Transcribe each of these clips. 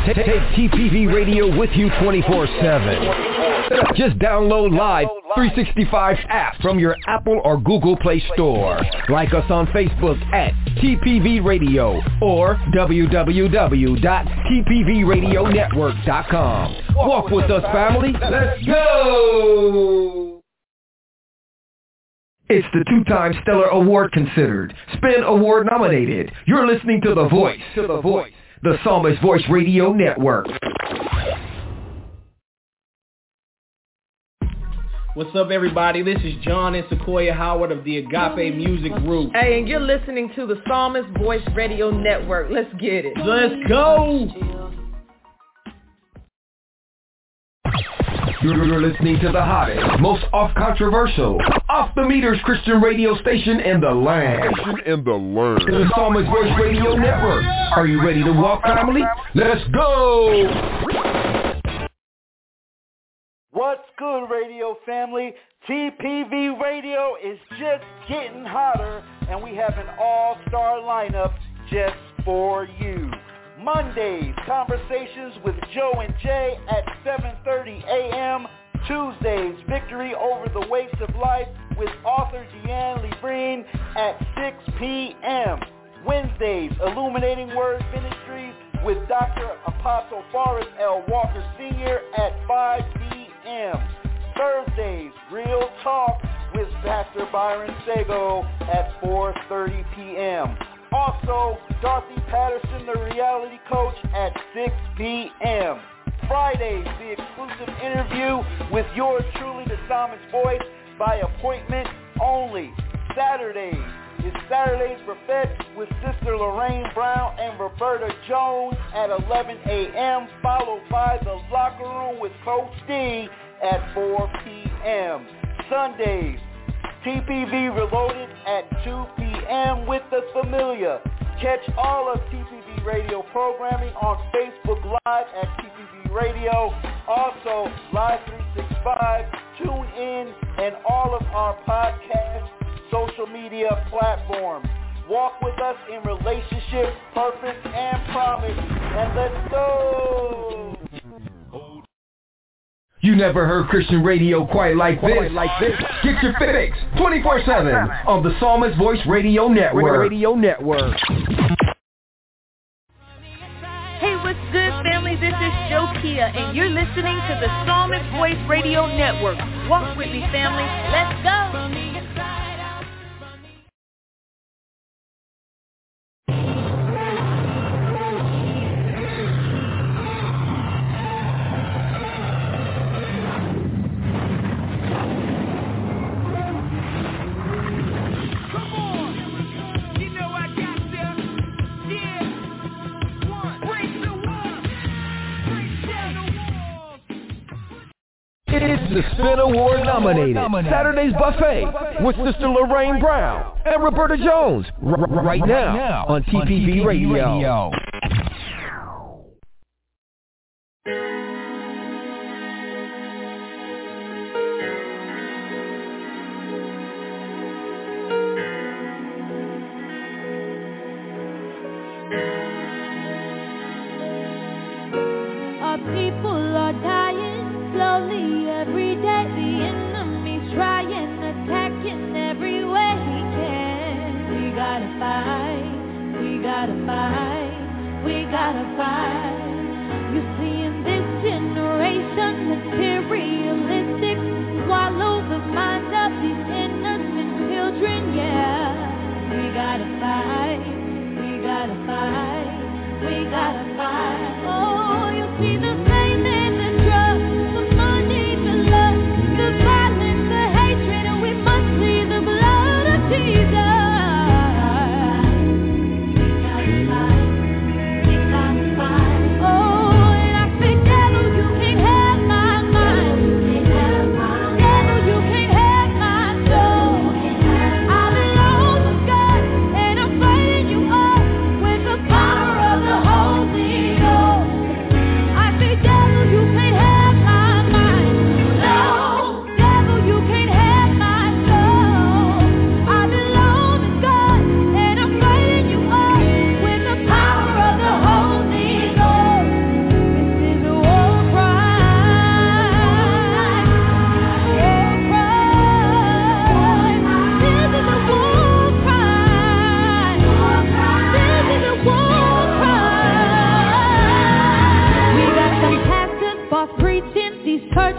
Take TPV Radio with you 24/7. Just download Live 365's app from your Apple or Google Play Store. Like us on Facebook at TPV Radio or www.tpvradionetwork.com. Walk with us, family. Let's go! It's the two-time Stellar Award considered, Spin Award nominated. You're listening to The Voice, the Psalmist Voice Radio Network. What's up, everybody? This is John and Sequoia Howard of the Agape Music Group. Hey, and you're listening to the Psalmist Voice Radio Network. Let's get it. Let's go! You're listening to the hottest, most off-controversial, off-the-meters Christian radio station in the land. The Psalmist Voice Radio Network. Are you ready to walk, family? Let's go! What's good, radio family? TPV Radio is just getting hotter, and we have an all-star lineup just for you. Mondays, conversations with Joe and Jay at 7:30 a.m. Tuesdays, victory over the weights of life with author Deanne Lebrine at 6 p.m. Wednesdays, illuminating word ministries with Dr. Apostle Forrest L. Walker Sr. at 5 p.m. Thursdays, real talk with Pastor Byron Sago at 4:30 p.m. Also, Dorothy Patterson, the reality coach, at 6 p.m. Fridays, the exclusive interview with yours truly, the Psalmist Voice, by appointment only. Saturdays is Saturday's Buffet with Sister Lorraine Brown and Roberta Jones at 11 a.m., followed by the Locker Room with Coach D at 4 p.m. Sundays, TPV Reloaded at 2 p.m. with The Familiar. Catch all of TPV Radio programming on Facebook Live at TPV Radio. Also, Live 365, TuneIn, and all of our podcast social media platforms. Walk with us in relationship, purpose, and promise. And let's go! You never heard Christian radio quite like this. Get your fix 24/7 on the Psalmist Voice Radio Network. Hey, what's good, family? This is Jokia, and you're listening to the Psalmist Voice Radio Network. Walk with me, family. Let's go. It's the Spin Award nominated Saturday's Buffet with Sister Lorraine Brown and Roberta Jones right now on TPV Radio. Our people are dying slowly every day. The enemy's trying, attacking every way he can. We gotta fight, we gotta fight, we gotta fight. You see, in this generation, materialistic swallow the mind of these innocent children. Yeah, we gotta fight, we gotta fight, we gotta fight. Oh, you see the fame and the drugs, the money, the lust, the violence, the hatred, and we must see the blood of Jesus. We gotta fight. Oh, and I say, devil, you can't have my mind. Devil, you can't have my soul. I belong to God, and I'm fighting you up with the power of the Holy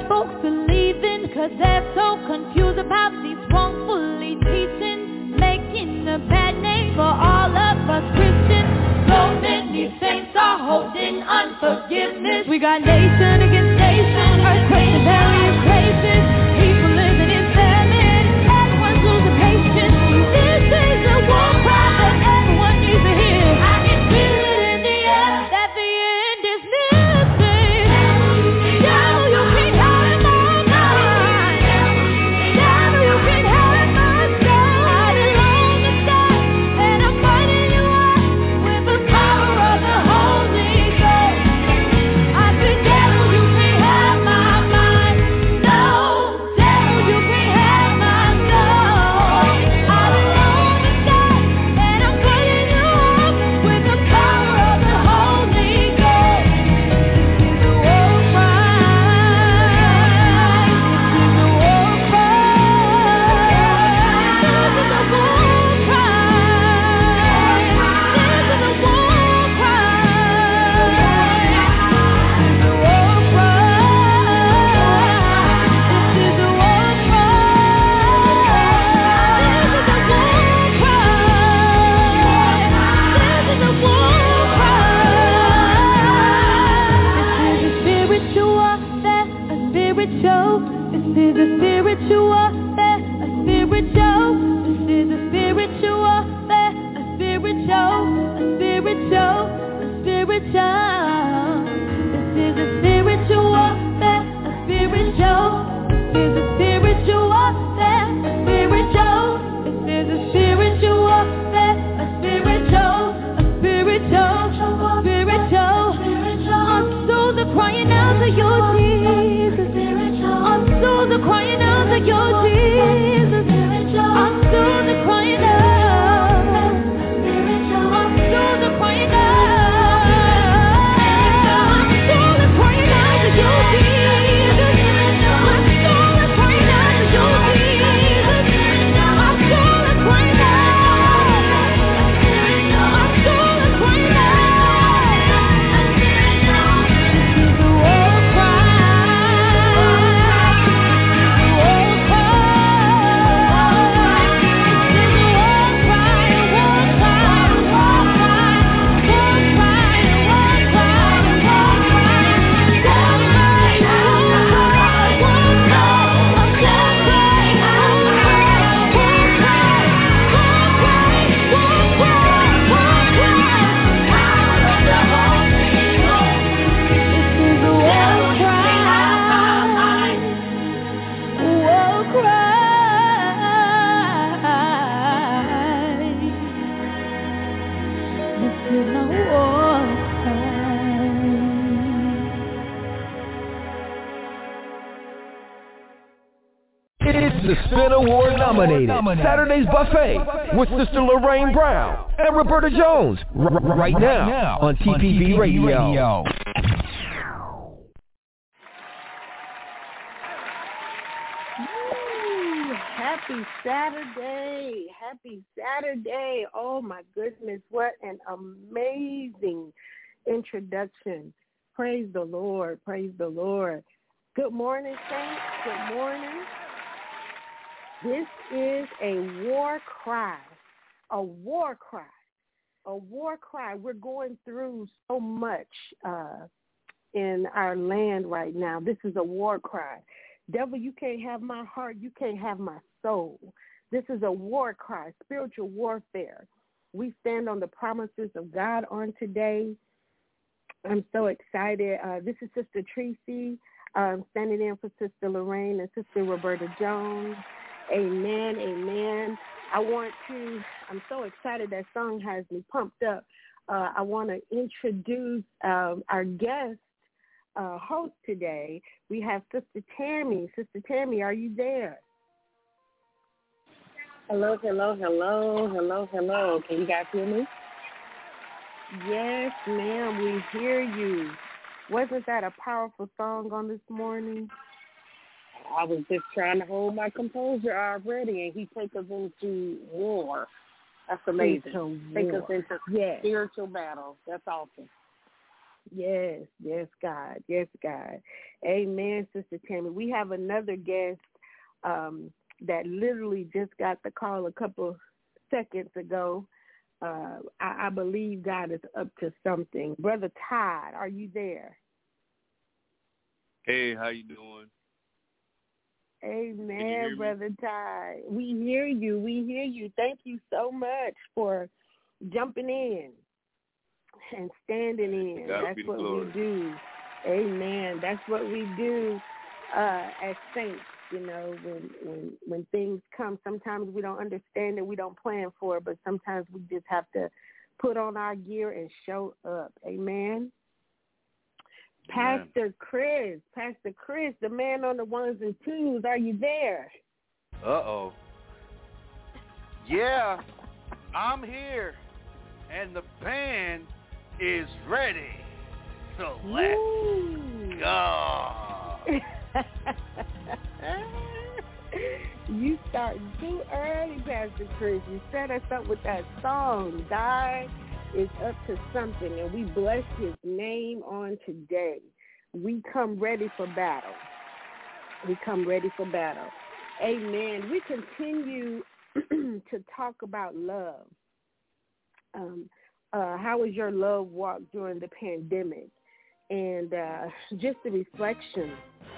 folks are leaving, 'cause they're so confused about these wrongfully teaching, making a bad name for all of us Christians. So many saints are holding unforgiveness. We got nation against nation, earthquakes and various places. People living in famine, everyone's losing patience. This is a war cry that everyone needs to hear. I can feel it in the air that the end is missing. Devil, you can't have my mind. Devil, you can't have my soul. I belong to God, and I'm fighting you up with the power of the Holy Ghost. I said, devil, you can't have my mind. No, devil, you can't have my soul. I belong to God, and I'm fighting you up with the power of the Holy Ghost. This is a war cry. This is a war It's the Spin Award nominated Saturday's Buffet with Sister Lorraine Brown and Roberta Jones right now on TPV Radio. Happy Saturday. Happy Saturday. Oh, my goodness. What an amazing introduction. Praise the Lord. Praise the Lord. Good morning, saints. Good morning. This is a war cry. A war cry. A war cry. We're going through so much in our land right now. This is a war cry. Devil, you can't have my heart. You can't have my soul. This is a war cry, spiritual warfare. We stand on the promises of God on today. I'm so excited. This is Sister Tracy standing in for Sister Lorraine and Sister Roberta Jones. Amen, amen. I'm so excited. That song has me pumped up. I want to introduce our guest host today. We have Sister Tammy. Sister Tammy, are you there? Hello. Can you guys hear me? Yes, ma'am, we hear you. Wasn't that a powerful song on this morning? I was just trying to hold my composure already, and he takes us into war. That's amazing. Take us into spiritual battle. That's awesome. Yes, yes, God. Yes, God. Amen, Sister Tammy. We have another guest that literally just got the call a couple seconds ago. I believe God is up to something. Brother Todd, are you there? Hey, how you doing? Amen, Brother Todd. We hear you. We hear you. Thank you so much for jumping in and standing in. That's what we do. Amen. That's what we do as saints. You know, when things come, sometimes we don't understand it, we don't plan for it, but sometimes we just have to put on our gear and show up. Amen. Pastor Chris, the man on the ones and twos, are you there? Uh-oh. Yeah, I'm here, and the band is ready. So let's go. You starting too early, Pastor Chris. You set us up with that song. God is up to something, and we bless his name on today. We come ready for battle. Amen. We continue to talk about love. How was your love walk during the pandemic? And just a reflection.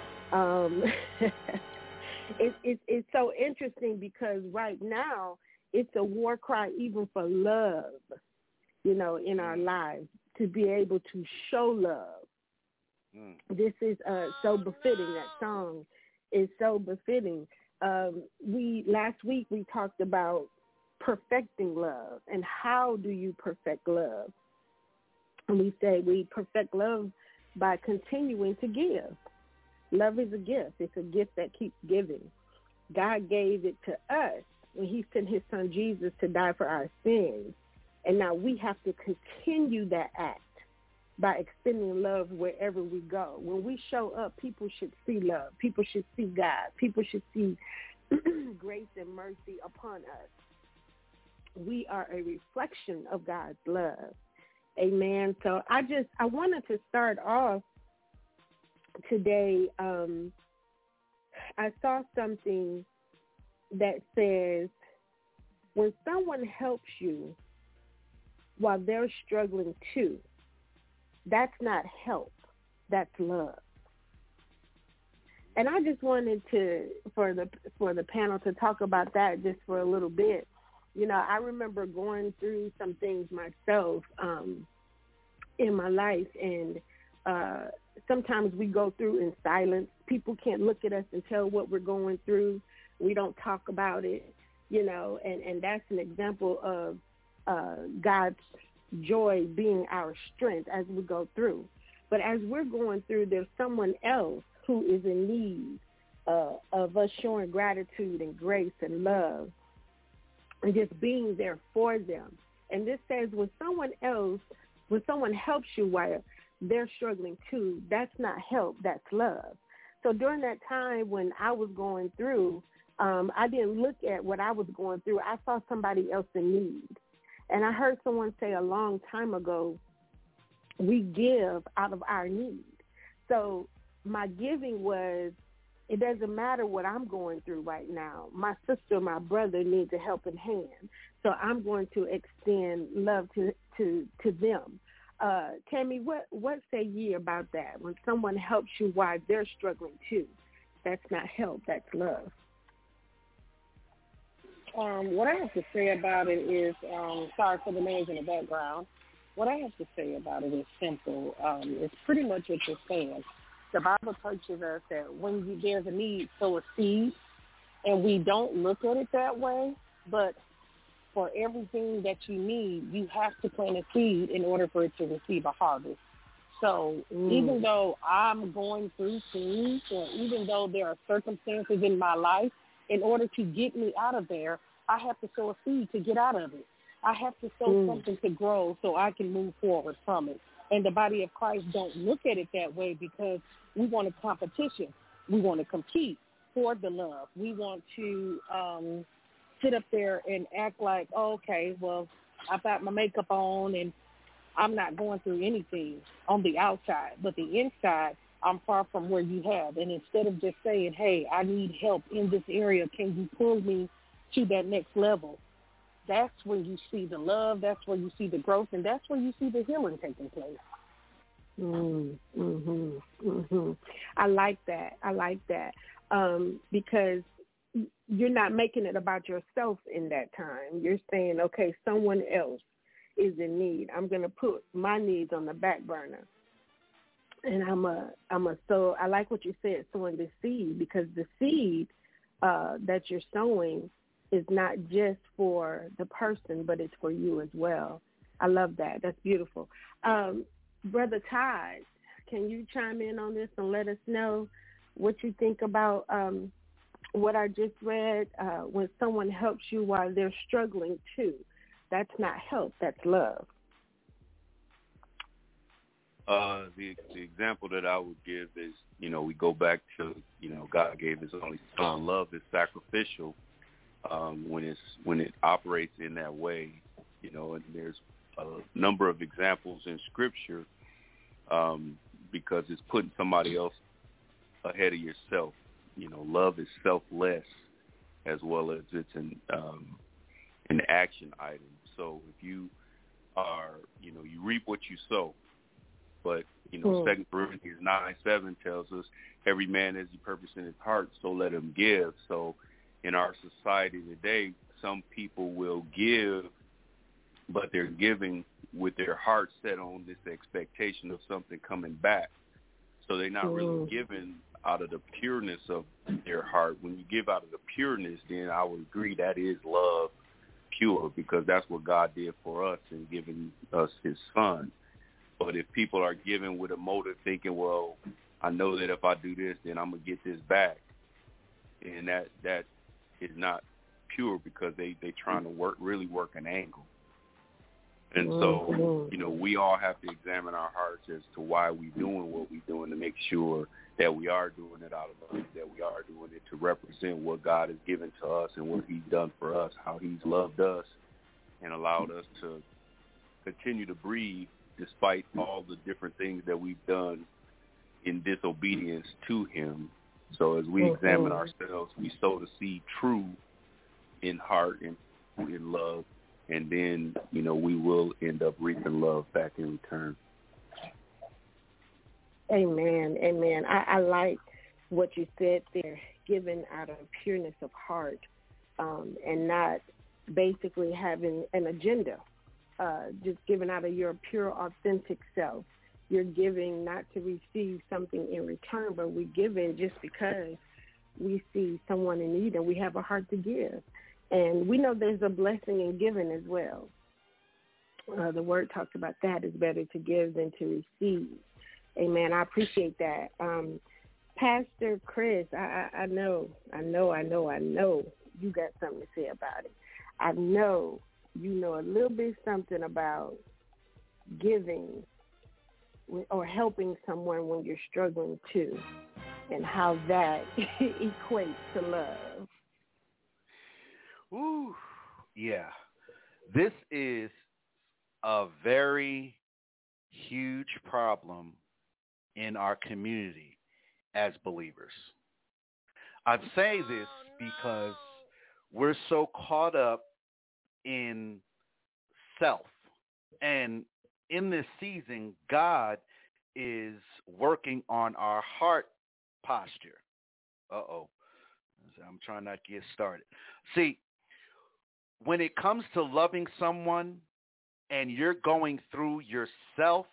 It's so interesting because right now it's a war cry even for love, you know, in our lives, to be able to show love. This is so befitting. That song is so befitting. Last week we talked about perfecting love and how do you perfect love. And we say we perfect love by continuing to give. Love is a gift. It's a gift that keeps giving. God gave it to us when he sent his son Jesus to die for our sins. And now we have to continue that act by extending love wherever we go. When we show up, people should see love. People should see God. People should see grace and mercy upon us. We are a reflection of God's love. Amen. So I wanted to start off today. I saw something that says, when someone helps you while they're struggling too, that's not help, that's love. And I just wanted for the panel to talk about that just for a little bit. You know, I remember going through some things myself in my life, and sometimes we go through in silence. People can't look at us and tell what we're going through. We don't talk about it, you know, and that's an example of God's joy being our strength as we go through. But as we're going through, there's someone else who is in need of us showing gratitude and grace and love and just being there for them. And this says when someone helps you while they're struggling too, that's not help, that's love. So during that time when I was going through, I didn't look at what I was going through. I saw somebody else in need. And I heard someone say a long time ago, we give out of our need. So my giving was, it doesn't matter what I'm going through right now. My sister, my brother needs a helping hand. So I'm going to extend love to them. Tammy, what say ye about that? When someone helps you while they're struggling too, that's not help, that's love. What I have to say about it is, sorry for the names in the background. What I have to say about it is simple. It's pretty much what you're saying. The Bible teaches us that when there's a need, sow a seed, and we don't look at it that way, but for everything that you need, you have to plant a seed in order for it to receive a harvest. So even though I'm going through things, or even though there are circumstances in my life, in order to get me out of there, I have to sow a seed to get out of it. I have to sow something to grow so I can move forward from it. And the body of Christ don't look at it that way because we want a competition. We want to compete for the love. We want to sit up there and act like, oh, okay, well, I've got my makeup on and I'm not going through anything on the outside, but the inside, I'm far from where you have. And instead of just saying, hey, I need help in this area, can you pull me to that next level? That's when you see the love, that's where you see the growth, and that's where you see the healing taking place. I like that. Because you're not making it about yourself in that time. You're saying, okay, someone else is in need. I'm going to put my needs on the back burner. And so I like what you said, sowing the seed, because the seed that you're sowing is not just for the person, but it's for you as well. I love that. That's beautiful. Brother Todd, can you chime in on this and let us know what you think about what I just read? When someone helps you while they're struggling too, that's not help, that's love. The example that I would give is, we go back to, God gave his only son. Love is sacrificial when it operates in that way, and there's a number of examples in Scripture because it's putting somebody else ahead of yourself. Love is selfless as well as it's an action item. So if you are, you reap what you sow. But, 2 Corinthians 9:7 tells us, every man as he purpose in his heart, so let him give. So in our society today, some people will give, but they're giving with their heart set on this expectation of something coming back. So they're not really giving out of the pureness of their heart. When you give out of the pureness, then I would agree that is love pure, because that's what God did for us in giving us his son. But if people are giving with a motive thinking, well, I know that if I do this, then I'm going to get this back, and that is not pure, because they trying to really work an angle. And so, we all have to examine our hearts as to why we're doing what we're doing, to make sure that we are doing it out of love, that we are doing it to represent what God has given to us and what he's done for us, how he's loved us and allowed us to continue to breathe despite all the different things that we've done in disobedience to him. So as we examine ourselves, we sow the seed true in heart and in love, and then, we will end up reaping love back in return. Amen. Amen. I like what you said there, given out of pureness of heart, and not basically having an agenda, just giving out of your pure, authentic self. You're giving not to receive something in return, but we're giving just because we see someone in need and we have a heart to give. And we know there's a blessing in giving as well. The word talks about that. It's better to give than to receive. Amen. I appreciate that. Pastor Chris, I know you got something to say about it. I know you know a little bit something about giving or helping someone when you're struggling too, and how that equates to love. Ooh, yeah. This is a very huge problem in our community as believers. I say this because we're so caught up in self. And in this season, God is working on our heart posture. I'm trying not to get started. See, when it comes to loving someone and you're going through yourself,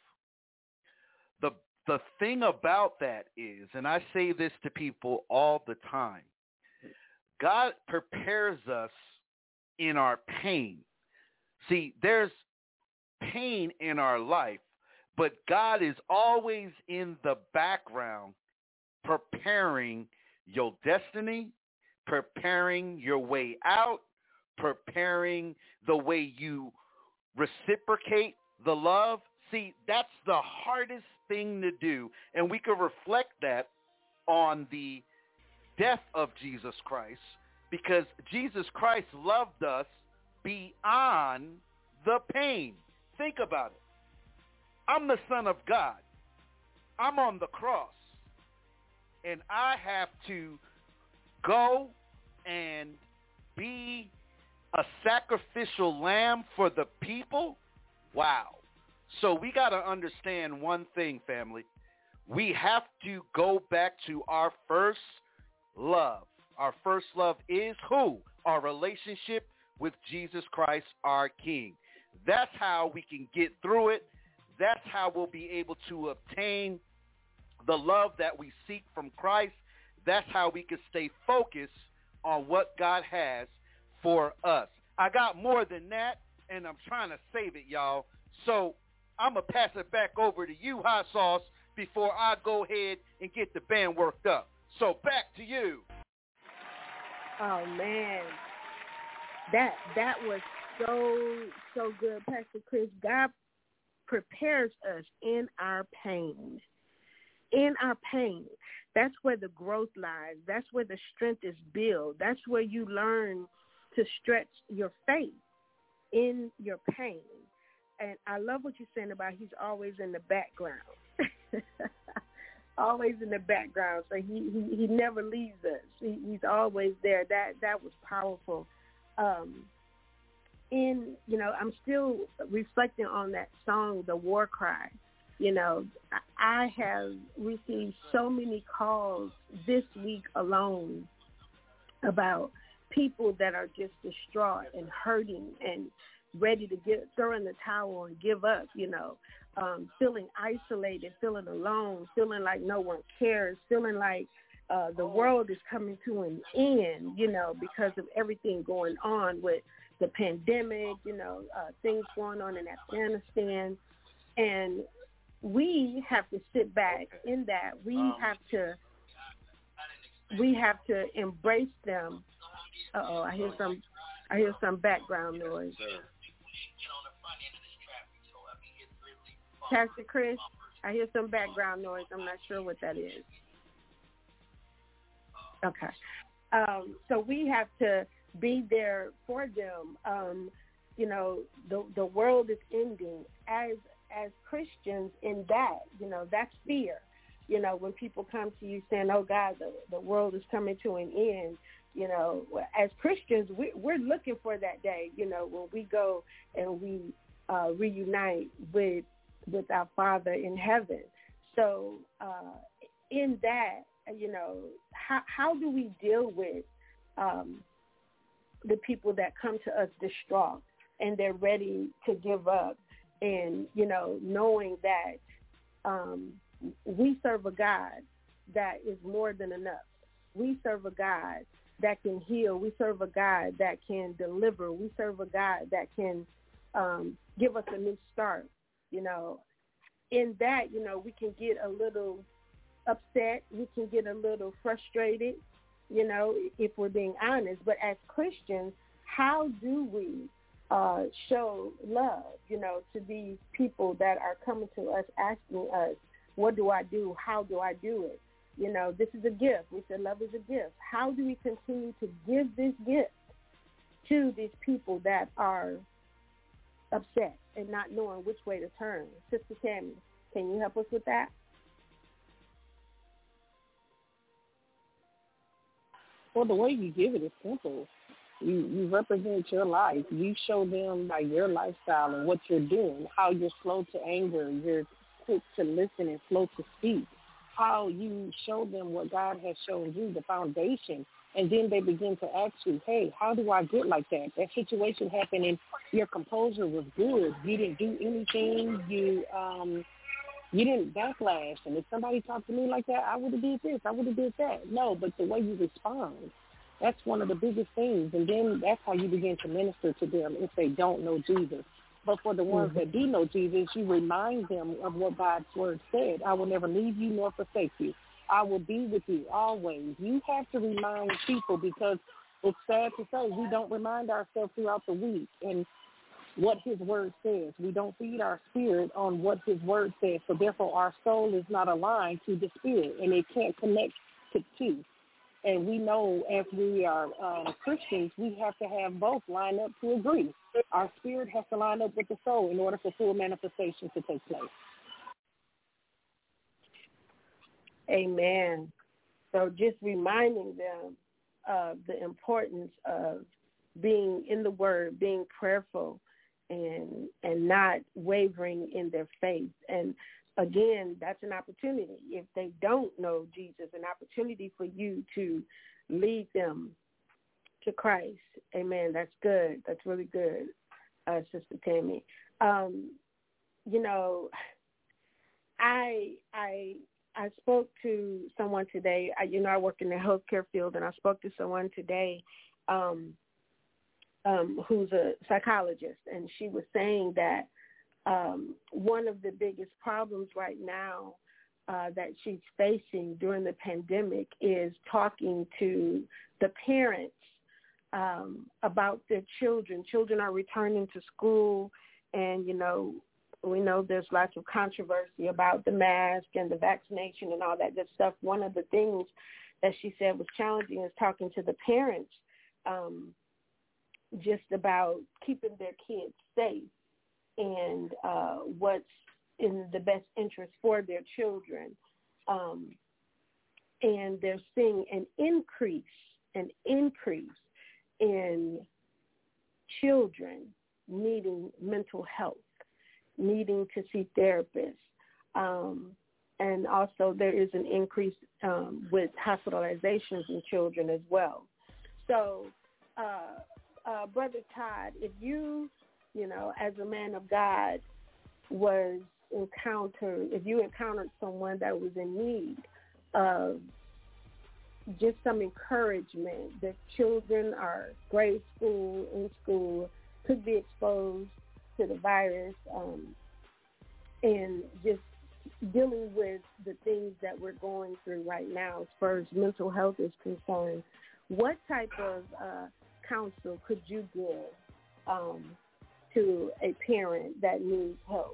the thing about that is, and I say this to people all the time, God prepares us in our pain. See, there's pain in our life, but God is always in the background preparing your destiny, preparing your way out, preparing the way you reciprocate the love. See, that's the hardest thing to do, and we can reflect that on the death of Jesus Christ, because Jesus Christ loved us beyond the pain. Think about it. I'm the Son of God. I'm on the cross. And I have to go and be a sacrificial lamb for the people? Wow. So we got to understand one thing, family. We have to go back to our first love. Our first love is who? Our relationship with Jesus Christ, our King. That's how we can get through it. That's how we'll be able to obtain the love that we seek from Christ. That's how we can stay focused on what God has for us. I got more than that, and I'm trying to save it, y'all. So I'm going to pass it back over to you, Hot Sauce, before I go ahead and get the band worked up. So back to you. Oh, man. That was so good, Pastor Chris. God prepares us in our pain. In our pain. That's where the growth lies. That's where the strength is built. That's where you learn to stretch your faith in your pain. And I love what you're saying about he's always in the background. Always in the background. So he never leaves us. He's always there. That was powerful. I'm still reflecting on that song, The War Cry. I have received so many calls this week alone about people that are just distraught and hurting and ready to throw in the towel and give up, feeling isolated, feeling alone, feeling like no one cares, feeling like the world is coming to an end, because of everything going on with the pandemic, things going on in Afghanistan. And we have to sit back in that. We have to embrace them. Uh-oh, I hear some background noise. Pastor Chris, I hear some background noise. I'm not sure what that is. Okay. So we have to be there for them. The world is ending. As Christians in that, that's fear. When people come to you saying, oh, God, the world is coming to an end, as Christians, we're looking for that day, when we go and we reunite with our Father in heaven. So in that, how do we deal with the people that come to us distraught and they're ready to give up? And, knowing that we serve a God that is more than enough. We serve a God that can heal. We serve a God that can deliver. We serve a God that can give us a new start. In that, we can get a little upset. We can get a little frustrated, if we're being honest. But as Christians, how do we show love, to these people that are coming to us asking us, what do I do? How do I do it? This is a gift. We said love is a gift. How do we continue to give this gift to these people that are upset and not knowing which way to turn? Sister Tammy, can you help us with that? Well, the way you give it is simple. You represent your life. You show them by your lifestyle and what you're doing, how you're slow to anger, you're quick to listen and slow to speak, how you show them what God has shown you, the foundation, and then they begin to ask you, hey, how do I get like that? That situation happened and your composure was good. You didn't do anything. You didn't backlash. And if somebody talked to me like that, I would have did this, I would have did that. No, but the way you respond, that's one of the biggest things. And then that's how you begin to minister to them if they don't know Jesus. But for the ones that do know Jesus, you remind them of what God's word said. I will never leave you nor forsake you. I will be with you always. You have to remind people, because it's sad to say we don't remind ourselves throughout the week and what his word says. We don't feed our spirit on what his word says. So therefore our soul is not aligned to the spirit, and it can't connect to two. And we know as we are Christians, we have to have both line up to agree. Our spirit has to line up with the soul in order for full manifestation to take place. Amen. So just reminding them of the importance of being in the Word, being prayerful, and not wavering in their faith. And again, that's an opportunity. If they don't know Jesus, an opportunity for you to lead them to Christ. Amen. That's good. That's really good, Sister Tammy. You know, I spoke to someone today. I work in the healthcare field, and I spoke to someone today who's a psychologist, and she was saying that one of the biggest problems right now that she's facing during the pandemic is talking to the parents about their children. Children are returning to school, and, we know there's lots of controversy about the mask and the vaccination and all that good stuff. One of the things that she said was challenging is talking to the parents just about keeping their kids safe and what's in the best interest for their children. And they're seeing an increase in children needing mental health, needing to see therapists. And also there is an increase with hospitalizations in children as well. So, Brother Todd, if you as a man of God if you encountered someone that was in need of just some encouragement, that children are grade school, in school, could be exposed to the virus, and just dealing with the things that we're going through right now as far as mental health is concerned, what type of counsel could you give to a parent that needs help?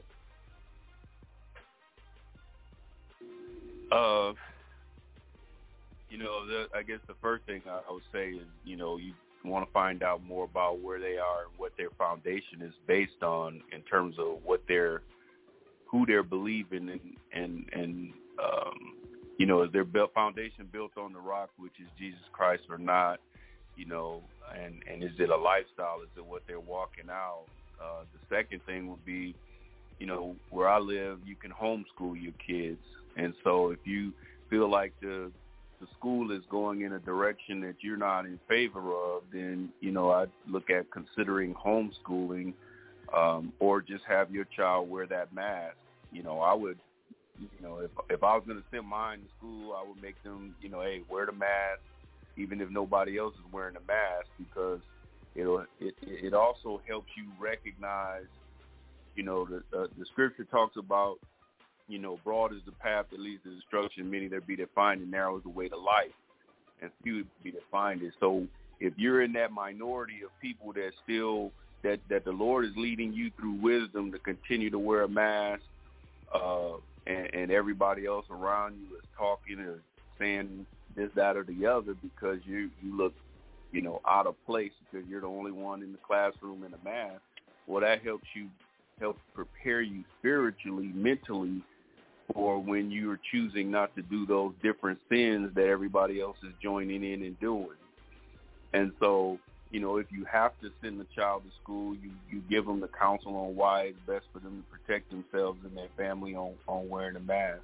I guess the first thing I would say is, you want to find out more about where they are and what their foundation is based on in terms of who they're believing in, and is their foundation built on the rock, which is Jesus Christ, or not, and is it a lifestyle? Is it what they're walking out? The second thing would be, where I live, you can homeschool your kids. And so if you feel like the school is going in a direction that you're not in favor of, then, I'd look at considering homeschooling, or just have your child wear that mask. I would, if I was going to send mine to school, I would make them, hey, wear the mask, even if nobody else is wearing a mask, because it also helps you recognize, the scripture talks about, broad is the path that leads to destruction, many there be that find, and narrow is the way to life, and few be that find it. So if you're in that minority of people that still, that the Lord is leading you through wisdom to continue to wear a mask, and everybody else around you is talking or saying this, that, or the other because you look, out of place because you're the only one in the classroom in a mask, well, that helps prepare you spiritually, mentally, for when you are choosing not to do those different sins that everybody else is joining in and doing. And so, if you have to send the child to school, you give them the counsel on why it's best for them to protect themselves and their family on wearing a mask.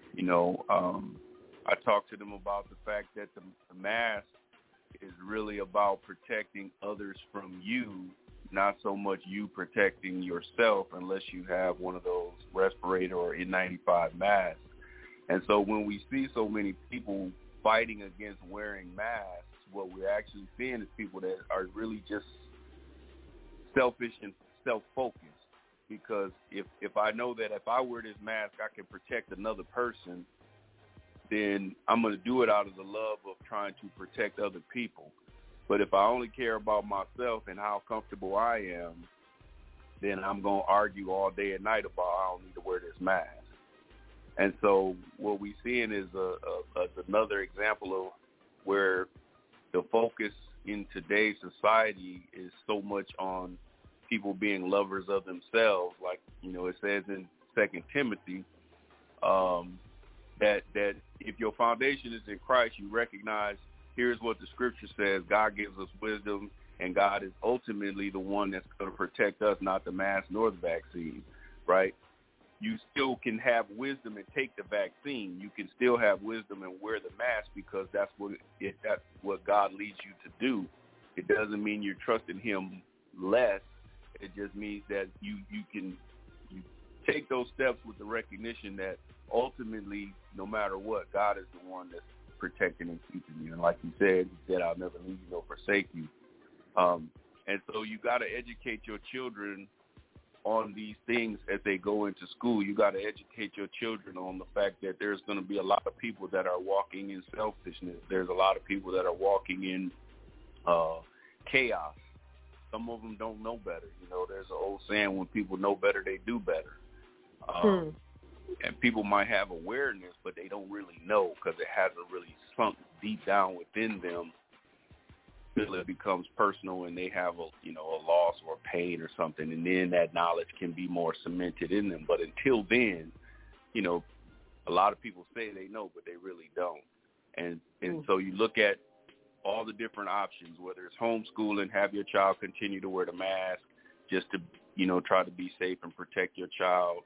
I talk to them about the fact that the mask is really about protecting others from you, not so much you protecting yourself unless you have one of those respirator or N95 masks. And so when we see so many people fighting against wearing masks, what we're actually seeing is people that are really just selfish and self-focused. Because if I know that if I wear this mask, I can protect another person, then I'm going to do it out of the love of trying to protect other people. But if I only care about myself and how comfortable I am, then I'm going to argue all day and night about I don't need to wear this mask. And so what we're seeing is another example of where the focus in today's society is so much on people being lovers of themselves. Like, it says in 2 Timothy that if your foundation is in Christ, you recognize here's what the scripture says. God gives us wisdom, and God is ultimately the one that's going to protect us, not the mask nor the vaccine, right? You still can have wisdom and take the vaccine. You can still have wisdom and wear the mask because that's what God leads you to do. It doesn't mean you're trusting him less. It just means that you take those steps with the recognition that ultimately, no matter what, God is the one that's protecting and keeping you. And like you said, I'll never leave you nor forsake you. And so you got to educate your children on these things as they go into school. You got to educate your children on the fact that there's going to be a lot of people that are walking in selfishness. There's a lot of people that are walking in chaos. Some of them don't know better. You know, there's an old saying, when people know better, they do better. And people might have awareness, but they don't really know because it hasn't really sunk deep down within them until it becomes personal and they have a loss or pain or something, and then that knowledge can be more cemented in them. But until then, a lot of people say they know, but they really don't. And so you look at all the different options, whether it's homeschooling, have your child continue to wear the mask just to, try to be safe and protect your child,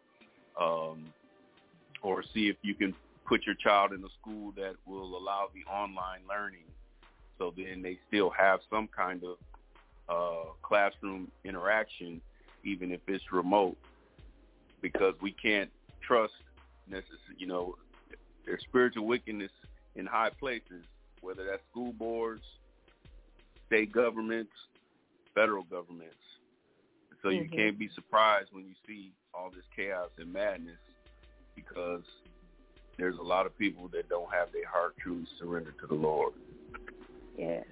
or see if you can put your child in a school that will allow the online learning, so then they still have some kind of classroom interaction, even if it's remote, because we can't trust necessarily, there's spiritual wickedness in high places, whether that's school boards, state governments, federal governments. So you can't be surprised when you see all this chaos and madness, because there's a lot of people that don't have their heart truly surrendered to the Lord. Yeah.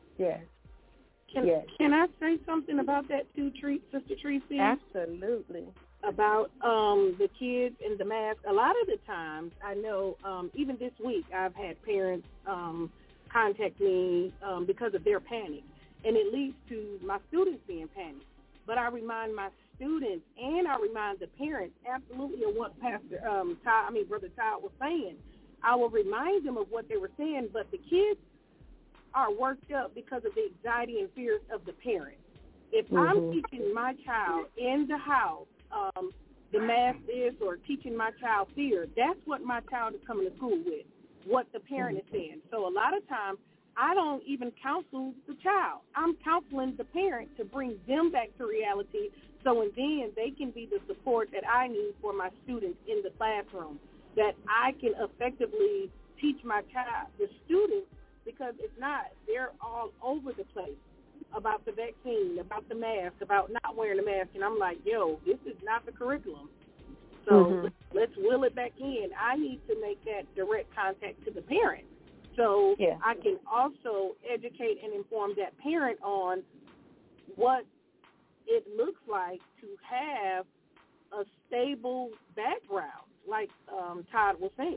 Can I say something about that too, Sister Tracy? Absolutely. About the kids and the mask. A lot of the times, I know, even this week, I've had parents contact me because of their panic, and it leads to my students being panicked. But I remind my students and I remind the parents absolutely of what Brother Todd was saying. I will remind them of what they were saying, but the kids are worked up because of the anxiety and fears of the parents. If I'm teaching my child in the house the mask is, or teaching my child fear, that's what my child is coming to school with, what the parent is saying. So a lot of times I don't even counsel the child. I'm counseling the parent to bring them back to reality, so and then they can be the support that I need for my students in the classroom, that I can effectively teach my child, the students, because if not, they're all over the place about the vaccine, about the mask, about not wearing the mask, and I'm like, this is not the curriculum. So let's will it back in. I need to make that direct contact to the parent. So I can also educate and inform that parent on what it looks like to have a stable background, like Todd was saying.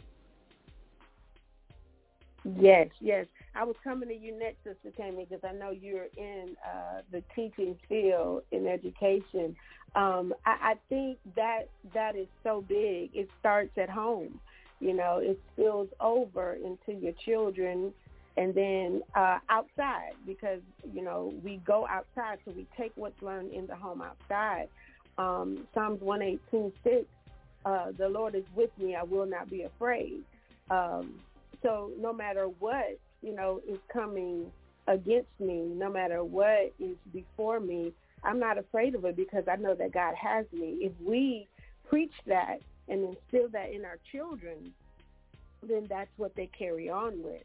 Yes. I was coming to you next, Sister Tammy, because I know you're in the teaching field in education. I think that is so big. It starts at home. It spills over into your children and then outside, because, we go outside, so we take what's learned in the home outside. Psalms 118:6, the Lord is with me, I will not be afraid. So no matter what, is coming against me, no matter what is before me, I'm not afraid of it, because I know that God has me. If we preach that and instill that in our children, then that's what they carry on with.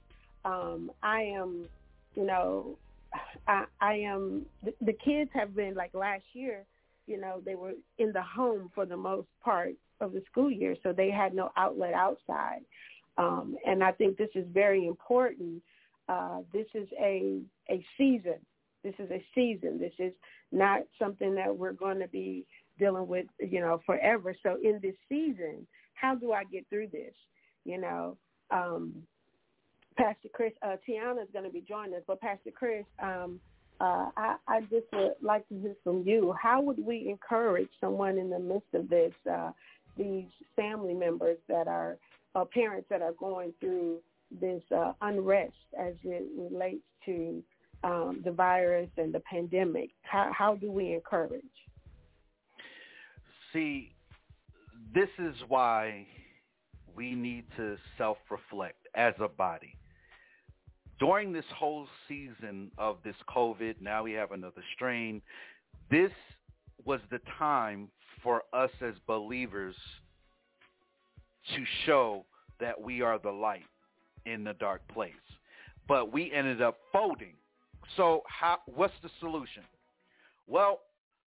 The kids have been, like last year, they were in the home for the most part of the school year, so they had no outlet outside. And I think this is very important. This is a season. This is a season. This is not something that we're going to be dealing with, forever. So in this season, how do I get through this? Pastor Chris, Tiana is going to be joining us, but Pastor Chris, I just would like to hear from you. How would we encourage someone in the midst of this these family members that are parents that are going through this unrest as it relates to the virus and the pandemic? How do we encourage? See, this is why we need to self-reflect as a body. During this whole season of this COVID, now we have another strain, this was the time for us as believers to show that we are the light in the dark place. But we ended up folding. So what's the solution? Well,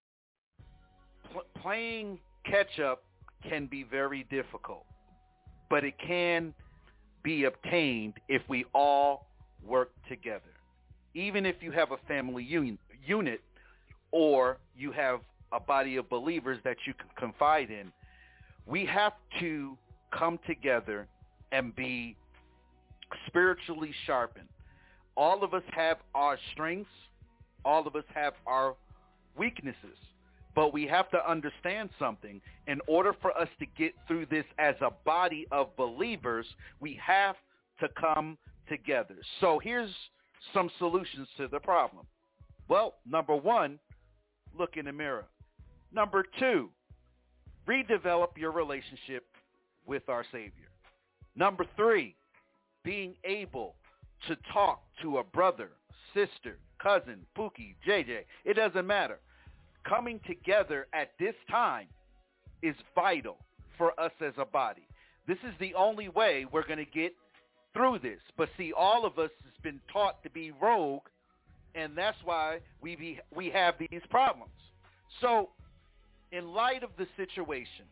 playing catch-up can be very difficult, but it can be obtained if we all work together. Even if you have a family unit or you have a body of believers that you can confide in, we have to come together and be spiritually sharpened. All of us have our strengths. All of us have our weaknesses. But we have to understand something. In order for us to get through this as a body of believers, we have to come together. So here's some solutions to the problem. Well, number one, look in the mirror. Number two, redevelop your relationship with our Savior. Number three, being able to talk to a brother, sister, cousin, Pookie, JJ, it doesn't matter. Coming together at this time is vital for us as a body. This is the only way we're going to get through this. But see, all of us has been taught to be rogue, and that's why we have these problems. So in light of the situation,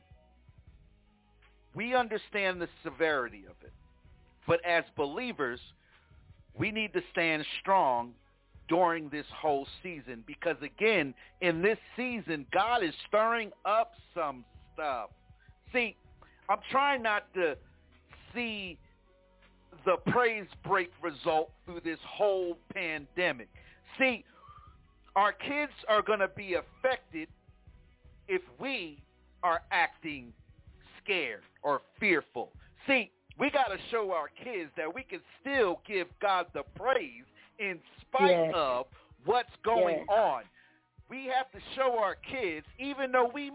we understand the severity of it. But as believers, we need to stand strong during this whole season, because again, in this season, God is stirring up some stuff. See, I'm trying not to see the praise break result through this whole pandemic. See, our kids are going to be affected if we are acting scared or fearful. See, we got to show our kids that we can still give God the praise in spite of what's going on. We have to show our kids, even though we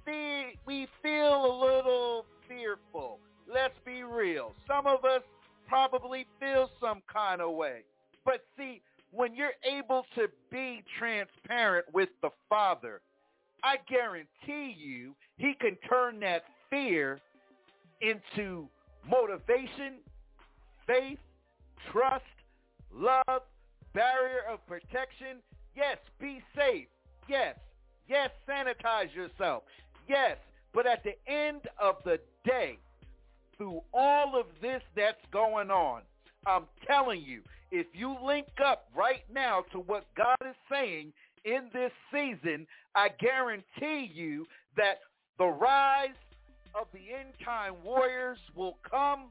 feel a little fearful. Let's be real. Some of us probably feel some kind of way. But see, when you're able to be transparent with the Father, I guarantee you he can turn that fear into motivation, faith, trust, love, barrier of protection. Yes, be safe. Yes, sanitize yourself. Yes, but at the end of the day, through all of this that's going on, I'm telling you, if you link up right now to what God is saying in this season, I guarantee you that the rise of the end-time warriors will come.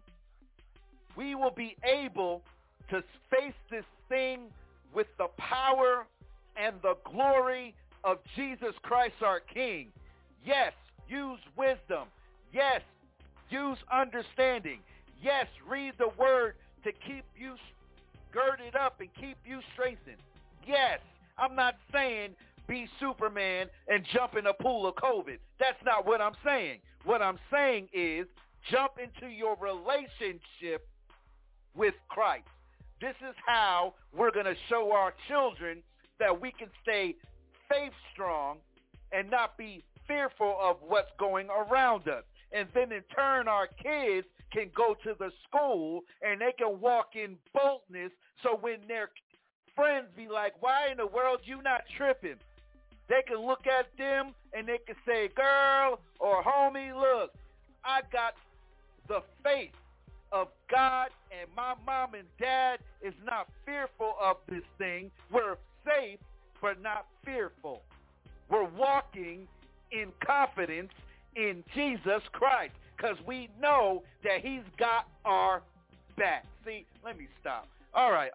We will be able to face this thing with the power and the glory of Jesus Christ our King. Yes, use wisdom. Yes, use understanding. Yes, read the word to keep you girded up and keep you strengthened. Yes, I'm not saying be Superman and jump in a pool of COVID. That's not what I'm saying. What I'm saying is jump into your relationship with Christ. This is how we're going to show our children that we can stay faith strong and not be fearful of what's going around us. And then in turn, our kids can go to the school and they can walk in boldness. So when their friends be like, why in the world you not tripping? They can look at them and they can say, girl or homie, look, I got the faith of God, and my mom and dad is not fearful of this thing. We're safe, but not fearful. We're walking in confidence in Jesus Christ because we know that he's got our back. See, let me stop. All right.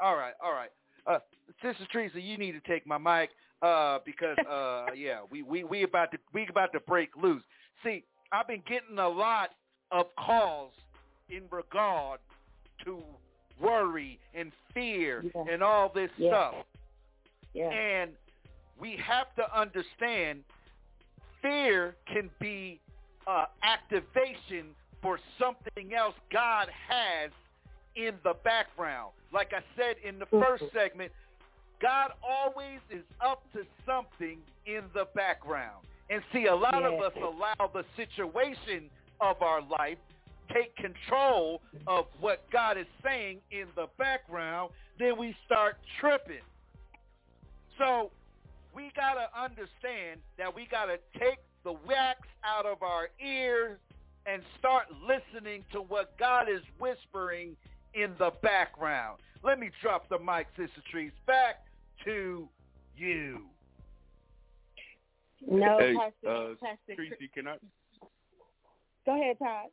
Sister Teresa, you need to take my mic because we about to break loose. See, I've been getting a lot of calls in regard to worry and fear and all this stuff. Yeah. And we have to understand fear can be activation for something else God has in the background. Like I said in the first segment, God always is up to something in the background. And see, a lot of us allow the situation of our life take control of what God is saying in the background, then we start tripping. So we got to understand that we got to take the wax out of our ears and start listening to what God is whispering in the background. Let me drop the mic, Sister Trees. Back to you. No, hey, Pastor Tracy, can I? Go ahead, Todd.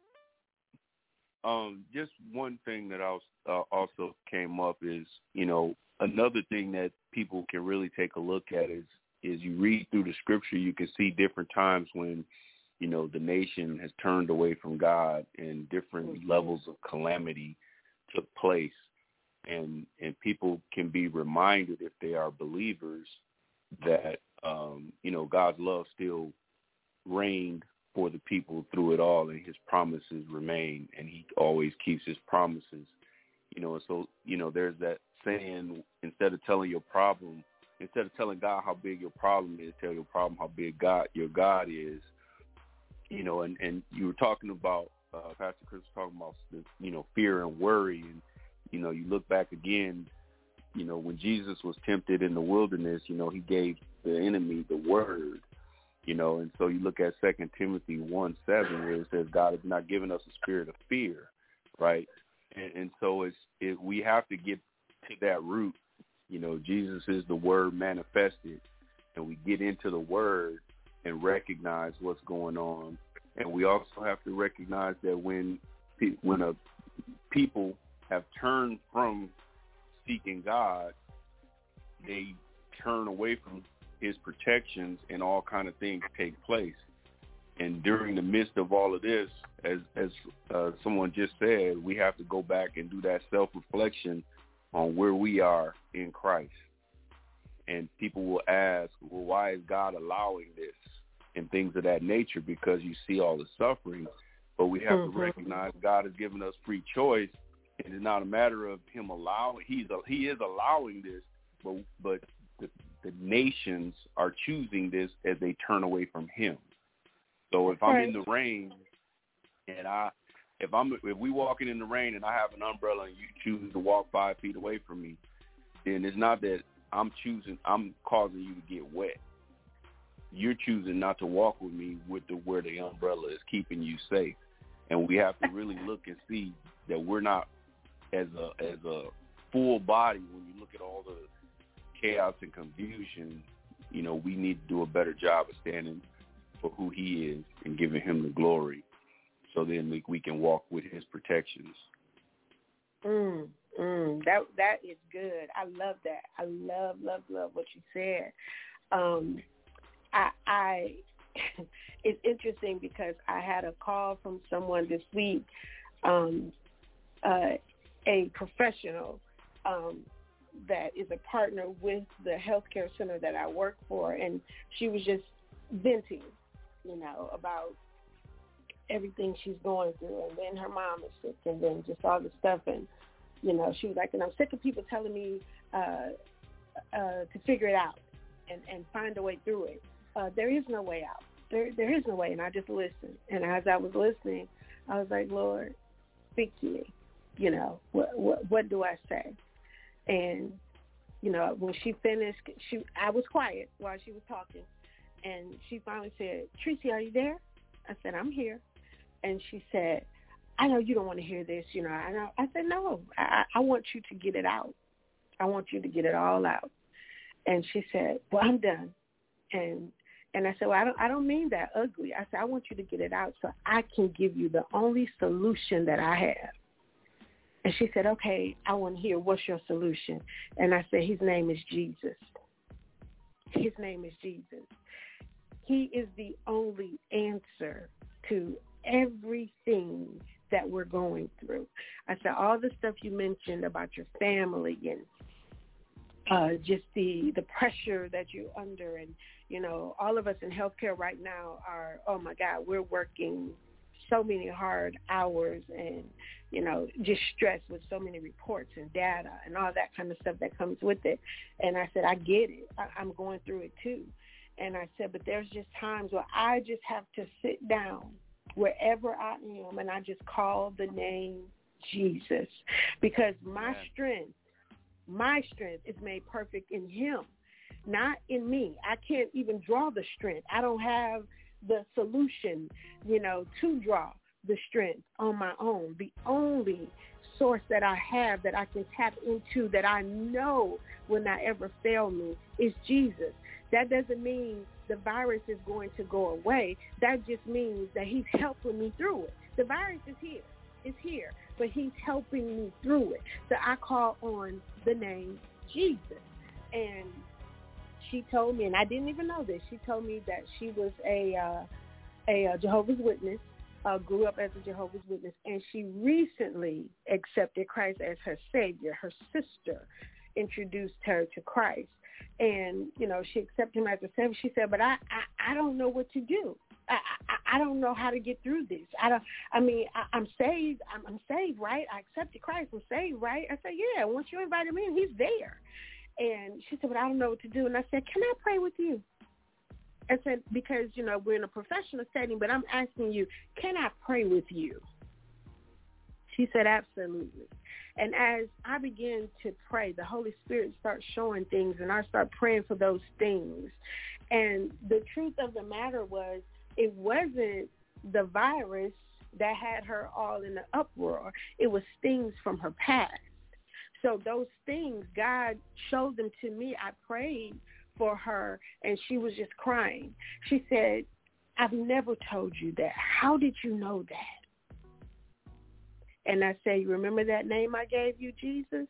Just one thing that also came up is, another thing that people can really take a look at is you read through the scripture, you can see different times when, the nation has turned away from God and different levels of calamity took place. And people can be reminded, if they are believers, that, God's love still reigned for the people through it all, and his promises remain, and he always keeps his promises. So, there's that saying, instead of telling God how big your problem is, tell your problem how big your God is. And you were talking about, Pastor Chris was talking about, fear and worry. And, you look back again, when Jesus was tempted in the wilderness, he gave the enemy the word, and so you look at 2 Timothy 1:7, where it says God has not given us a spirit of fear, right? And so we have to get to that root. Jesus is the word manifested, and we get into the word and recognize what's going on. And we also have to recognize that when people have turned from seeking God, they turn away from his protections, and all kind of things take place. And during the midst of all of this, as someone just said, we have to go back and do that self-reflection on where we are in Christ. And people will ask, well, why is God allowing this? And things of that nature, because you see all the suffering. But we have to recognize God has given us free choice, and it's not a matter of him allowing. He is allowing this, but the nations are choosing this as they turn away from him. So if I'm in the rain, and if we walking in the rain and I have an umbrella and you choose to walk 5 feet away from me, then it's not that I'm causing you to get wet. You're choosing not to walk with me where the umbrella is keeping you safe. And we have to really look and see that we're not as a full body. When you look at all the chaos and confusion, we need to do a better job of standing for who he is and giving him the glory, so then we can walk with his protections. That is good. I love that. I love what you said. I it's interesting because I had a call from someone this week, a professional that is a partner with the healthcare center that I work for, and she was just venting, about everything she's going through, and then her mom is sick, and then just all this stuff, and she was like, and I'm sick of people telling me to figure it out and find a way through it. There is no way out. There is no way, and I just listened. And as I was listening, I was like, Lord, speak to me. What do I say? And when she finished, I was quiet while she was talking, and she finally said, Tracy, are you there? I said, I'm here. And she said, I know you don't want to hear this, I said, no, I want you to get it out. I want you to get it all out. And she said, well, I'm done. And I said, well, I don't mean that ugly. I said, I want you to get it out so I can give you the only solution that I have. And she said, okay, I want to hear, what's your solution? And I said, his name is Jesus. His name is Jesus. He is the only answer to everything that we're going through. I said, all the stuff you mentioned about your family and just the pressure that you're under, and, you know, all of us in healthcare right now are, oh my God, we're working so many hard hours and, you know, just stressed with so many reports and data and all that kind of stuff that comes with it. And I said, I get it. I'm going through it too. And I said, but there's just times where I just have to sit down wherever I am and I just call the name Jesus, because my strength is made perfect in him, not in me. I can't even draw the strength. I don't have the solution, you know, to draw the strength on my own. The only source that I have that I can tap into that I know will not ever fail me is Jesus. That doesn't mean the virus is going to go away. That just means that he's helping me through it. The virus is here. It's here, but he's helping me through it. So I call on the name Jesus. And she told me, and I didn't even know this, she told me that she was a Jehovah's Witness, grew up as a Jehovah's Witness, and she recently accepted Christ as her Savior. Her sister introduced her to Christ. And, you know, she accepted him as a Savior. She said, but I don't know what to do. I don't know how to get through this. I'm saved. I'm saved, right? I accepted Christ. I'm saved, right? I said, yeah, once you invite him in, he's there. And she said, but I don't know what to do. And I said, can I pray with you? I said, because, you know, we're in a professional setting, but I'm asking you, can I pray with you? She said, absolutely. And as I began to pray, the Holy Spirit starts showing things, and I start praying for those things. And the truth of the matter was, it wasn't the virus that had her all in the uproar. It was things from her past. So those things, God showed them to me. I prayed for her, and she was just crying. She said, I've never told you that. How did you know that? And I say, you remember that name I gave you, Jesus?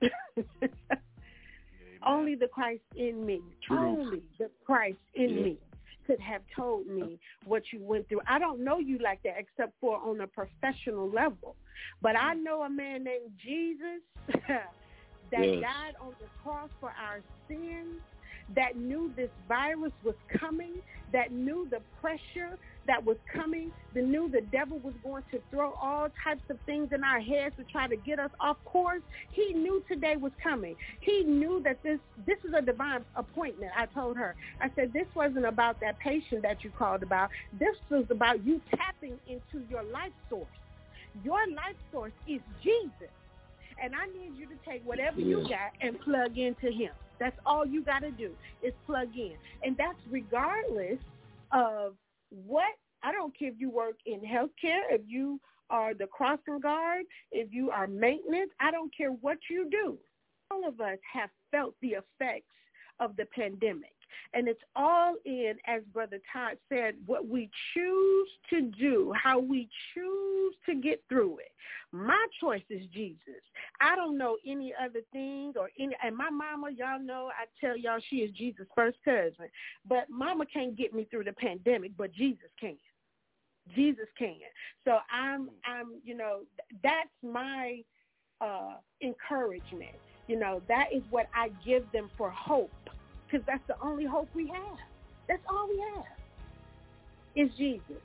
Only the Christ in me, only the Christ in me could have told me what you went through. I don't know you like that except for on a professional level. But I know a man named Jesus that died on the cross for our sins, that knew this virus was coming, that knew the pressure that was coming, that knew the devil was going to throw all types of things in our heads to try to get us off course. He knew today was coming. He knew that this is a divine appointment. I told her, I said, this wasn't about that patient that you called about. This was about you tapping into your life source. Your life source is Jesus. And I need you to take whatever you got and plug into him. That's all you got to do is plug in. And that's regardless of what, I don't care if you work in healthcare, if you are the crossing guard, if you are maintenance, I don't care what you do. All of us have felt the effects of the pandemic. And it's all in, as Brother Todd said, what we choose to do, how we choose to get through it. My choice is Jesus. I don't know any other things and my mama, y'all know, I tell y'all she is Jesus' first cousin. But mama can't get me through the pandemic, but Jesus can. Jesus can. So I'm you know, that's my encouragement. You know, that is what I give them for hope. Because that's the only hope we have. That's all we have is Jesus.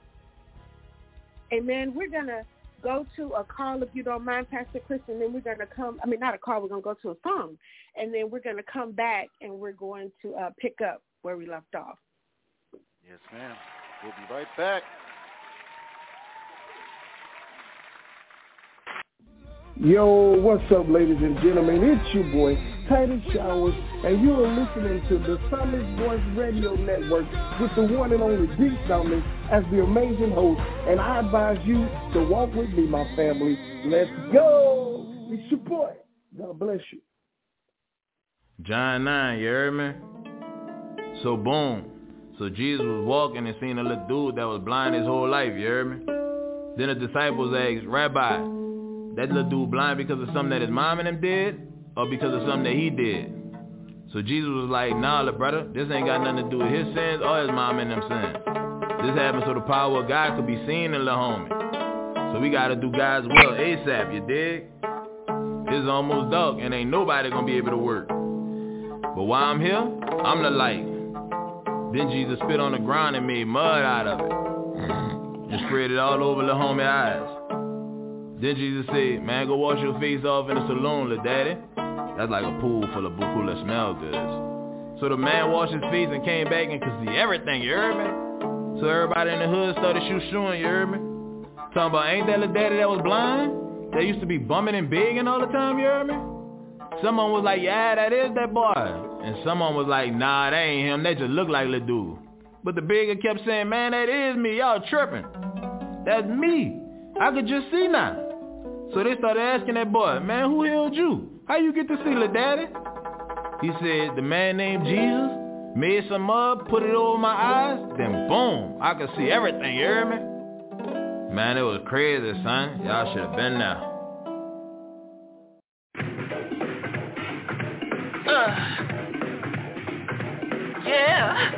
Amen. We're going to go to a call, if you don't mind, Pastor Chris, and then we're going to not a call, we're going to go to a song. And then we're going to come back, and we're going to pick up where we left off. Yes, ma'am. We'll be right back. Yo, what's up, ladies and gentlemen? It's your boy, Titus Showers, and you are listening to the Psalmist Voice Radio Network with the one and only D. Psalmist as the amazing host. And I advise you to walk with me, my family. Let's go. It's your boy. God bless you. John 9, you heard me? So boom. So Jesus was walking and seen a little dude that was blind his whole life, you heard me? Then the disciples asked, Rabbi, that little dude blind because of something that his mom and him did or because of something that he did? So Jesus was like, nah, little brother, this ain't got nothing to do with his sins or his mom and them sins. This happened so the power of God could be seen in the homie. So we gotta do God's will ASAP, you dig? It's almost dark and ain't nobody gonna be able to work. But while I'm here, I'm the light. Then Jesus spit on the ground and made mud out of it. And spread it all over the homie eyes. Then Jesus said, man, go wash your face off in the saloon, little daddy. That's like a pool full of buku that smell good. So the man washed his face and came back and could see everything, you heard me? So everybody in the hood started shooing, you heard me? Talking about, ain't that little daddy that was blind? That used to be bumming and begging all the time, you heard me? Someone was like, yeah, that is that boy. And someone was like, nah, that ain't him, they just look like little dude. But the beggar kept saying, man, that is me, y'all tripping. That's me. I could just see now. So they started asking that boy, man, who healed you? How you get to see little daddy? He said, the man named Jesus made some mud, put it over my eyes, then boom, I could see everything, you hear me? Man, it was crazy, son. Y'all should have been there. Yeah.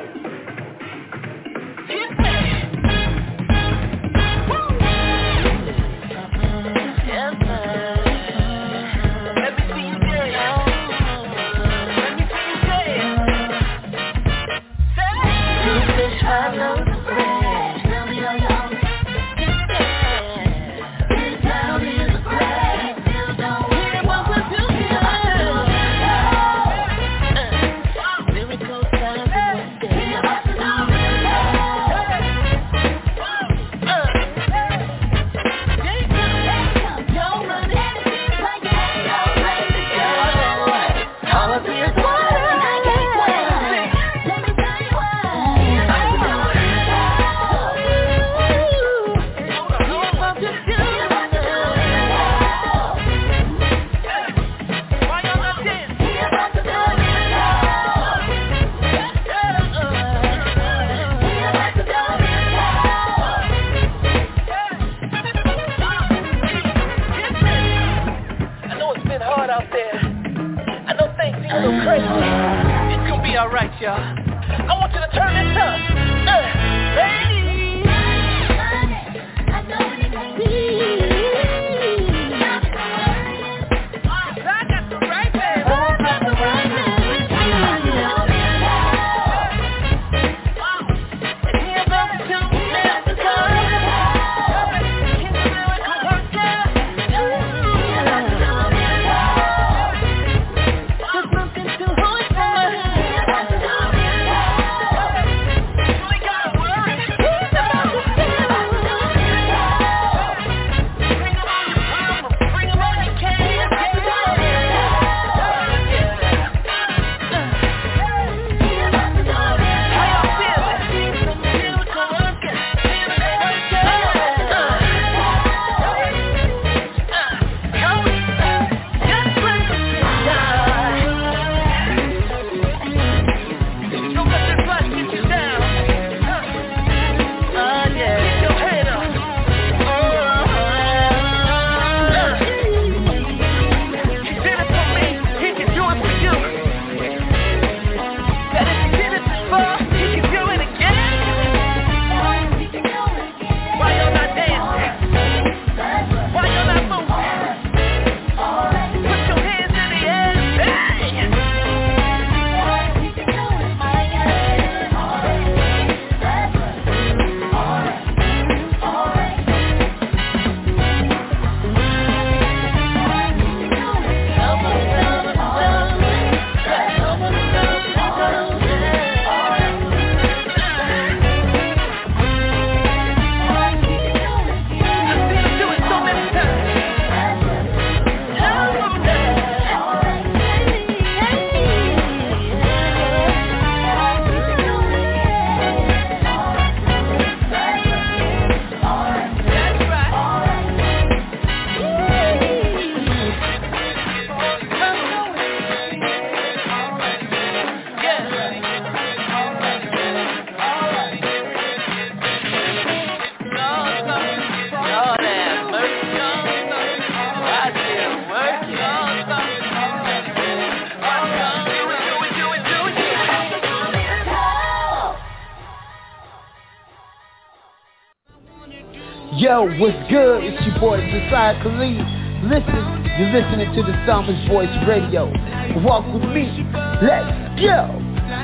Yo, what's good? It's your boy Josiah Khalid. Listen, you're listening to the Psalmist Voice Radio. Walk with me. Let's go.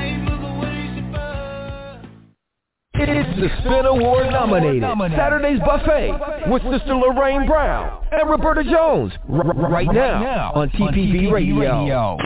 It's the Spin Award nominated Saturday's Buffet with Sister Lorraine Brown and Roberta Jones right now on TPV Radio.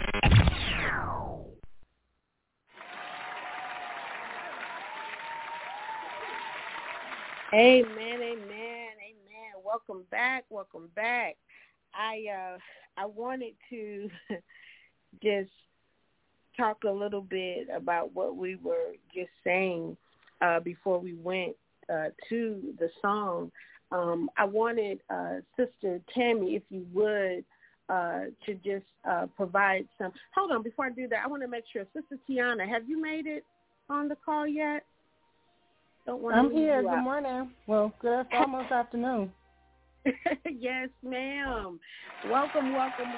Amen. Welcome back. I wanted to just talk a little bit about what we were just saying before we went to the song. I wanted Sister Tammy, if you would, to just provide some. Hold on, before I do that, I want to make sure. Sister Tiana, have you made it on the call yet? I'm here. Good morning. Well, good almost afternoon. Yes, ma'am. Welcome.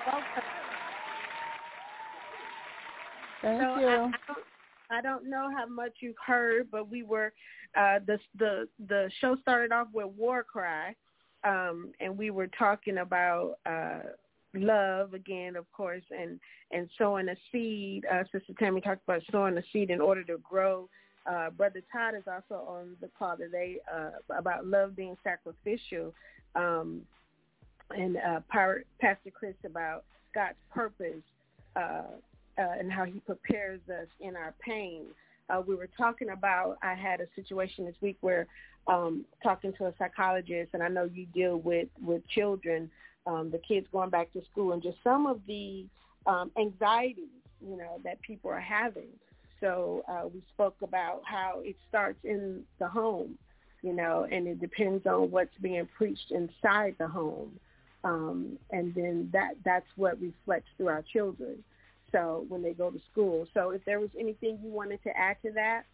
Thank you. I don't know how much you've heard, but we were the show started off with War Cry, and we were talking about love again, of course, and sowing a seed. Sister Tammy talked about sowing a seed in order to grow. Brother Todd is also on the call today about love being sacrificial, and Pastor Chris about God's purpose and how he prepares us in our pain. We were talking about, I had a situation this week where talking to a psychologist, and I know you deal with children, the kids going back to school, and just some of the anxieties, that people are having. So we spoke about how it starts in the home, and it depends on what's being preached inside the home. And then that's what reflects through our children. So when they go to school. So if there was anything you wanted to add to that.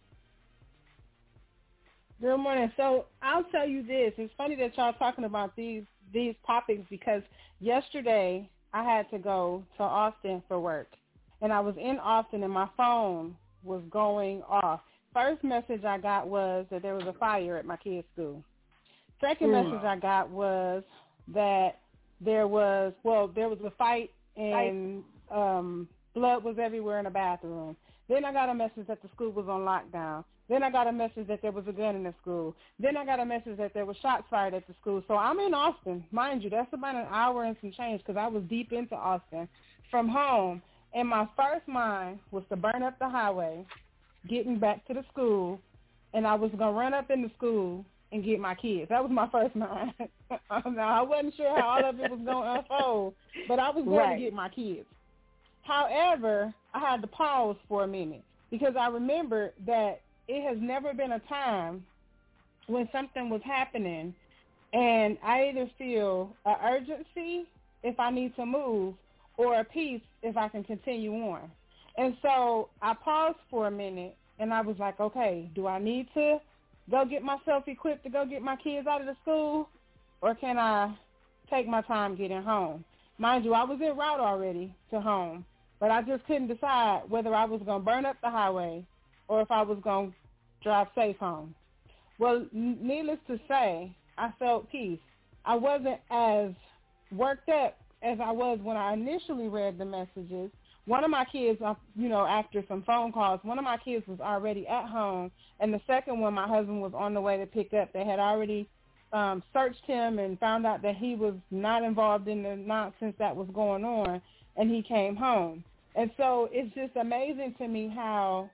Good morning. So I'll tell you this. It's funny that y'all talking about these topics because yesterday I had to go to Austin for work. And I was in Austin and my phone was going off. First message I got was that there was a fire at my kids' school. Second message I got was that there was a fight and blood was everywhere in the bathroom. Then I got a message that the school was on lockdown. Then I got a message that there was a gun in the school. Then I got a message that there was shots fired at the school. So I'm in Austin. Mind you, that's about an hour and some change because I was deep into Austin from home. And my first mind was to burn up the highway, getting back to the school, and I was going to run up in the school and get my kids. That was my first mind. Now, I wasn't sure how all of it was going to unfold, but I was going to get my kids. However, I had to pause for a minute because I remembered that it has never been a time when something was happening and I either feel an urgency if I need to move or a peace if I can continue on. And so I paused for a minute and I was like, okay, do I need to go get myself equipped to go get my kids out of the school or can I take my time getting home? Mind you, I was en route already to home, but I just couldn't decide whether I was going to burn up the highway or if I was going to drive safe home. Well, needless to say, I felt peace. I wasn't as worked up as I was when I initially read the messages. One of my kids, after some phone calls, one of my kids was already at home, and the second one, my husband was on the way to pick up. They had already searched him and found out that he was not involved in the nonsense that was going on, and he came home. And so it's just amazing to me how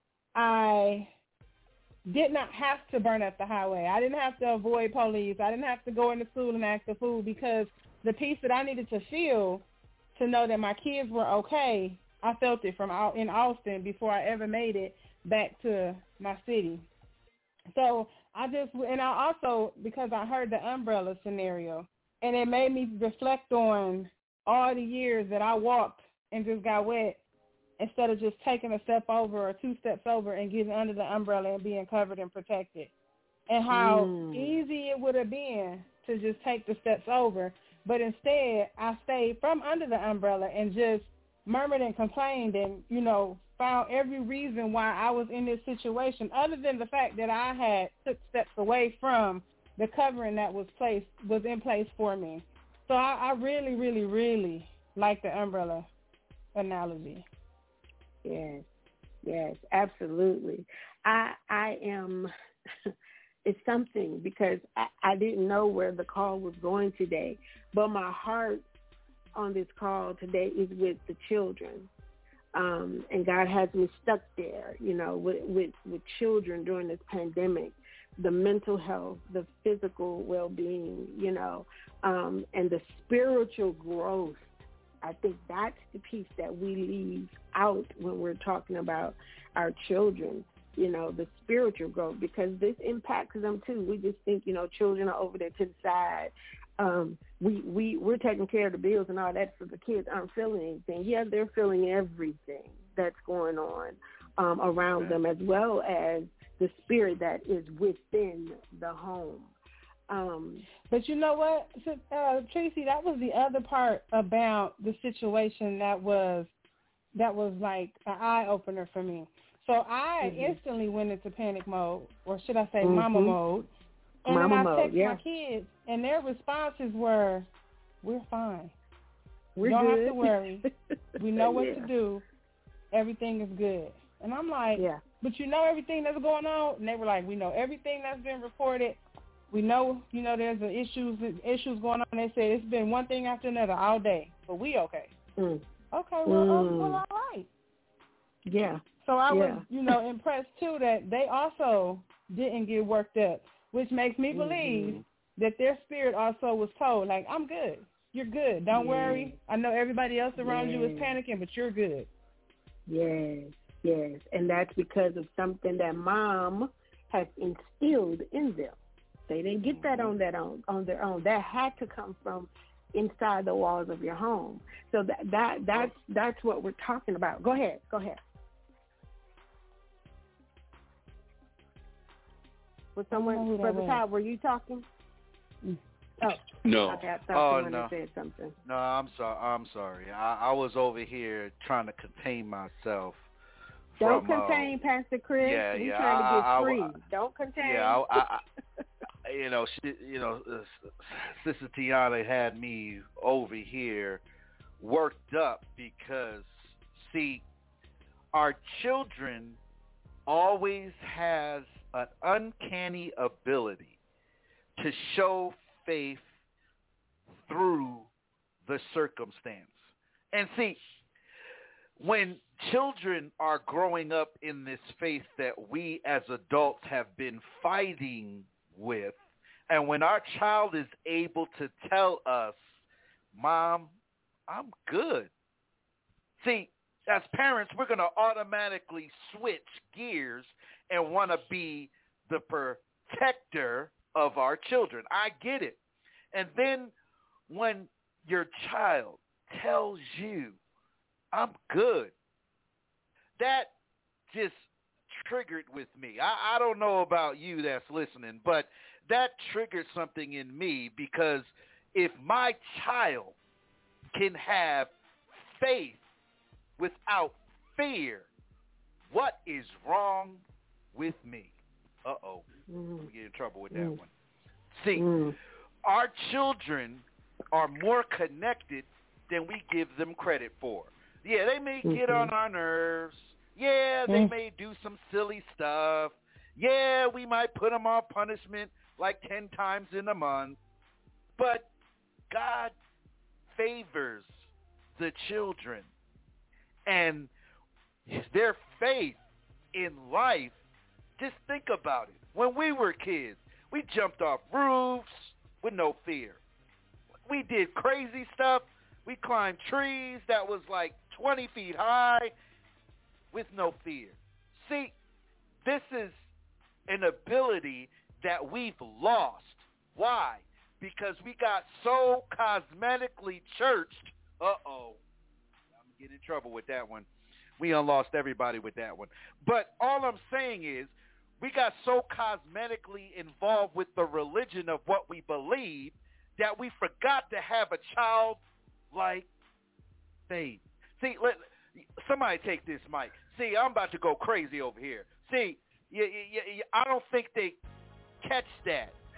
I did not have to burn up the highway. I didn't have to avoid police. I didn't have to go into school and act the fool because the peace that I needed to feel to know that my kids were okay, I felt it from out in Austin before I ever made it back to my city. So I also, because I heard the umbrella scenario, and it made me reflect on all the years that I walked and just got wet instead of just taking a step over or two steps over and getting under the umbrella and being covered and protected. And how easy it would have been to just take the steps over. But instead, I stayed from under the umbrella and just murmured and complained and, found every reason why I was in this situation other than the fact that I had took steps away from the covering that was in place for me. So I really, really, really like the umbrella analogy. Yes, absolutely. I am. It's something because I didn't know where the call was going today, but my heart on this call today is with the children. And God has me stuck there, with children during this pandemic, the mental health, the physical well-being, and the spiritual growth. I think that's the piece that we leave out when we're talking about our children, the spiritual growth, because this impacts them too. We just think, children are over there to the side. We're taking care of the bills and all that, so the kids aren't feeling anything. Yeah, they're feeling everything that's going on around them, as well as the spirit that is within the home. But you know what, Tracy, that was the other part about the situation that was like an eye opener for me. So I instantly went into panic mode, or should I say mama mode. And then I text my kids, and their responses were, "We're fine. We don't good. have to worry. We know what to do. Everything is good." And I'm like, "But you know everything that's going on?" And they were like, "We know everything that's been reported. We know, there's issues going on." They said it's been one thing after another all day, but we okay. Okay, well, all right. Yeah. So I was, impressed too that they also didn't get worked up, which makes me believe that their spirit also was told, like, I'm good. You're good. Don't worry. I know everybody else around you is panicking, but you're good. Yes. And that's because of something that mom has instilled in them. They didn't get that on their own. That had to come from inside the walls of your home. So that's what we're talking about. Go ahead. Was someone, Brother Todd, were you talking? Oh. No. Okay, I thought someone had said something. No, I'm sorry. I was over here trying to contain myself. Don't contain, Pastor Chris. We're trying to get free. Don't contain. Yeah, Sister Tiana had me over here worked up because, see, our children always has an uncanny ability to show faith through the circumstance. And see, when children are growing up in this faith that we as adults have been fighting with, and when our child is able to tell us, Mom, I'm good. See, as parents, we're going to automatically switch gears and want to be the protector of our children. I get it. And then when your child tells you, I'm good, that just triggered with me. I don't know about you that's listening, but that triggered something in me, because if my child can have faith without fear, what is wrong with me? We get in trouble with that one. See, our children are more connected than we give them credit for. Yeah, they may get on our nerves. Yeah, they may do some silly stuff. Yeah, we might put them on punishment like 10 times in a month. But God favors the children. And their faith in life, just think about it. When we were kids, we jumped off roofs with no fear. We did crazy stuff. We climbed trees that was like 20 feet high with no fear. See, this is an ability that we've lost. Why? Because we got so cosmetically churched. I'm getting in trouble with that one. We done lost everybody with that one. But all I'm saying is, we got so cosmetically involved with the religion of what we believe that we forgot to have a childlike faith. See, somebody take this mic. See, I'm about to go crazy over here. See, I don't think they catch that.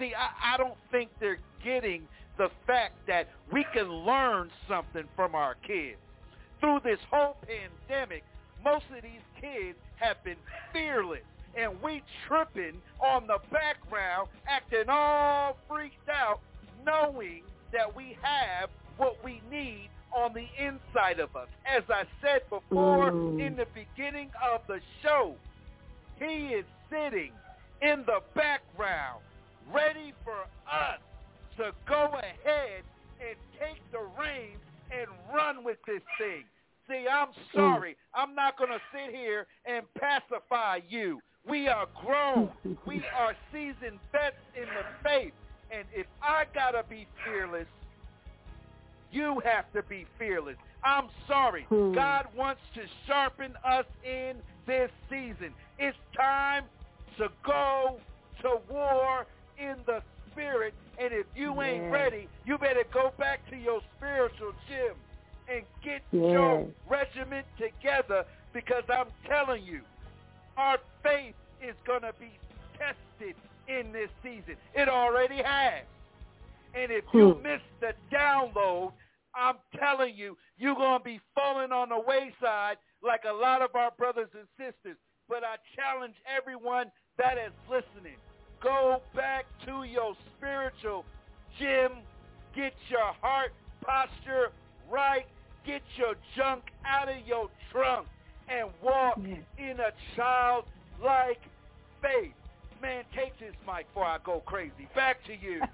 See, I don't think they're getting the fact that we can learn something from our kids. Through this whole pandemic, most of these kids have been fearless, and we tripping on the background, acting all freaked out, knowing that we have what we need on the inside of us. As I said before in the beginning of the show, he is sitting in the background, ready for us to go ahead and take the reins and run with this thing. See, I'm sorry. I'm not going to sit here and pacify you. We are grown. We are seasoned vets in the faith. And if I got to be fearless, you have to be fearless. I'm sorry. God wants to sharpen us in this season. It's time to go to war in the spirit. And if you ain't ready, you better go back to your spiritual gym and get your regiment together, because I'm telling you, our faith is going to be tested in this season. It already has. And if you miss the download, I'm telling you, you're going to be falling on the wayside like a lot of our brothers and sisters. But I challenge everyone that is listening, go back to your spiritual gym, get your heart posture right, get your junk out of your trunk, and walk in a childlike faith. Man, take this mic before I go crazy. Back to you.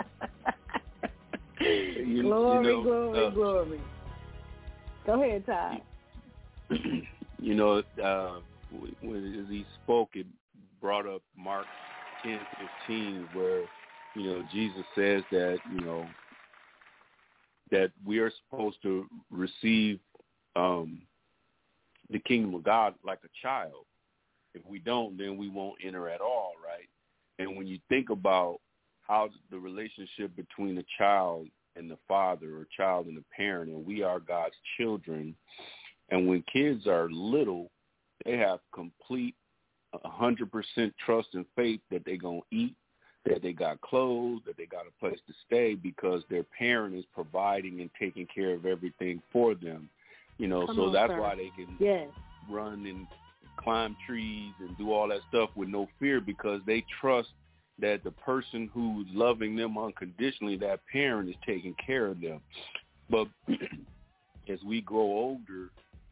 Glory. Go ahead, Todd. You know, when he spoke, it brought up Mark 10:15, where, you know, Jesus says that, you know, that we are supposed to receive the kingdom of God like a child. If we don't, then we won't enter at all, right? And when you think about how the relationship between a child and the father, or child and the parent, and we are God's children, and when kids are little, they have complete 100% trust and faith that they're going to eat, that they got clothes, that they got a place to stay, because their parent is providing and taking care of everything for them. You know, that's why they can run and climb trees and do all that stuff with no fear, because they trust that the person who's loving them unconditionally, that parent, is taking care of them. But as we grow older,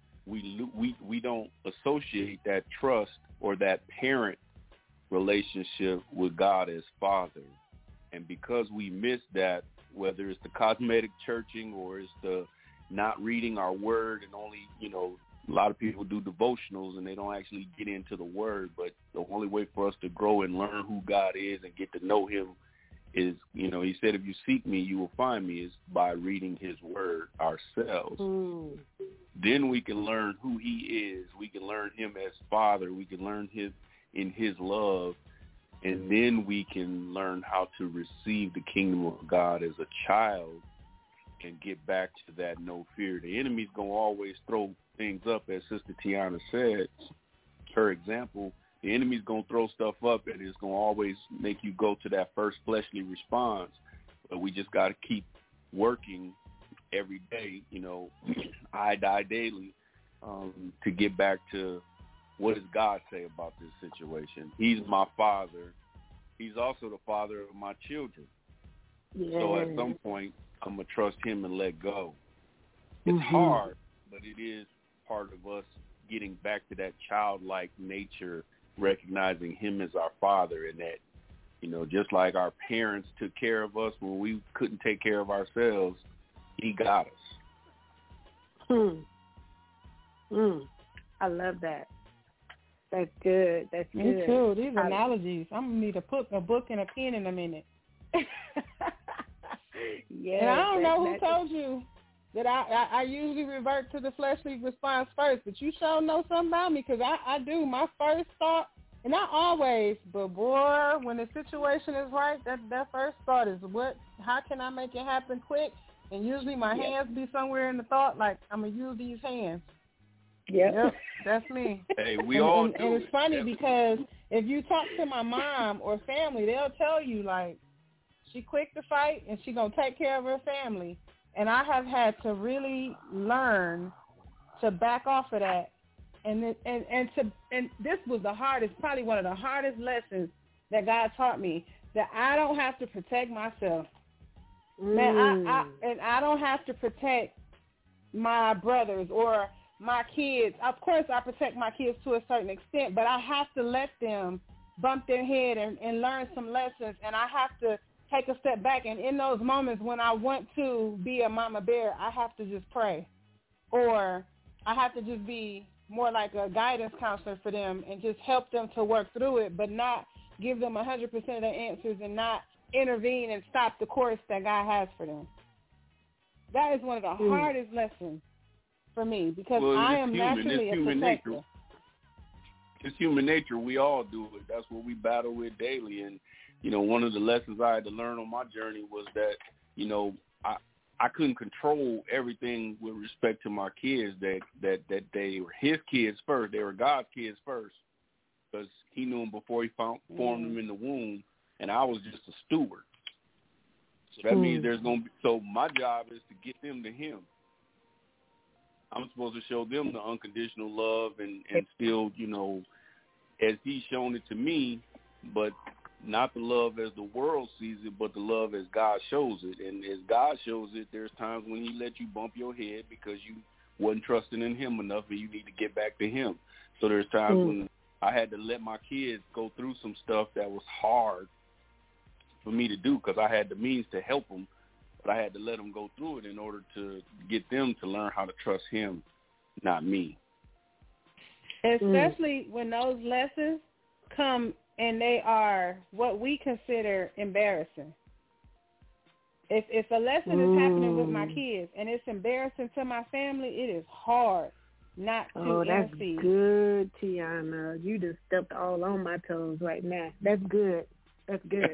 we don't associate that trust or that parent relationship with God as Father. And because we miss that, whether it's the cosmetic churching or it's the not reading our word, and only, you know, a lot of people do devotionals and they don't actually get into the word, but the only way for us to grow and learn who God is and get to know him is, you know, he said, if you seek me, you will find me, is by reading his word ourselves. Then we can learn who he is. We can learn him as Father. We can learn in his love. And then we can learn how to receive the kingdom of God as a child and get back to that no fear. The enemy's going to always throw things up, as Sister Tiana said. Her example, the enemy's going to throw stuff up, and it's going to always make you go to that first fleshly response. But we just got to keep working every day, you know, I die daily, to get back to what does God say about this situation. He's my Father. He's also the father of my children. So at some point, I'm going to trust him and let go. It's hard, but it is part of us getting back to that childlike nature, recognizing him as our Father, and that, you know, just like our parents took care of us when we couldn't take care of ourselves, he got us. I love that. That's good. That's good. Me too. These analogies. I'm going to need a book and a pen in a minute. And I don't know who told you that I usually revert to the fleshly response first, but you sure know something about me, because I do. My first thought, and not always, but boy, when the situation is right, that first thought is how can I make it happen quick? And usually my hands be somewhere in the thought, like, I'm going to use these hands. Yep, that's me. Hey, we all do. And it's funny because if you talk to my mom or family, they'll tell you, like, She quick to fight, and she gonna take care of her family. And I have had to really learn to back off of that. And this was the hardest, probably one of the hardest lessons that God taught me, that I don't have to protect myself. Man, I don't have to protect my brothers or my kids. Of course, I protect my kids to a certain extent, but I have to let them bump their head and learn some lessons, and I have to take a step back. And in those moments when I want to be a mama bear, I have to just pray, or I have to just be more like a guidance counselor for them and just help them to work through it, but not give them 100% of the answers and not intervene and stop the course that God has for them. That is one of the hardest lessons for me, because I am naturally a protector. It's human nature. We all do it. That's what we battle with daily. And, you know, one of the lessons I had to learn on my journey was that, you know, I couldn't control everything with respect to my kids, that they were his kids first. They were God's kids first, because he knew them before he formed them in the womb, and I was just a steward. So that means so my job is to get them to him. I'm supposed to show them the unconditional love and still, you know, as he's shown it to me, but not the love as the world sees it, but the love as God shows it. And as God shows it, there's times when he let you bump your head because you wasn't trusting in him enough and you need to get back to him. So there's times when I had to let my kids go through some stuff that was hard for me to do, because I had the means to help them, but I had to let them go through it in order to get them to learn how to trust him, not me. Especially when those lessons come and they are what we consider embarrassing. If a lesson is happening with my kids and it's embarrassing to my family, it is hard not to that's intercede. Good, Tiana. You just stepped all on my toes right now. That's good. That's good.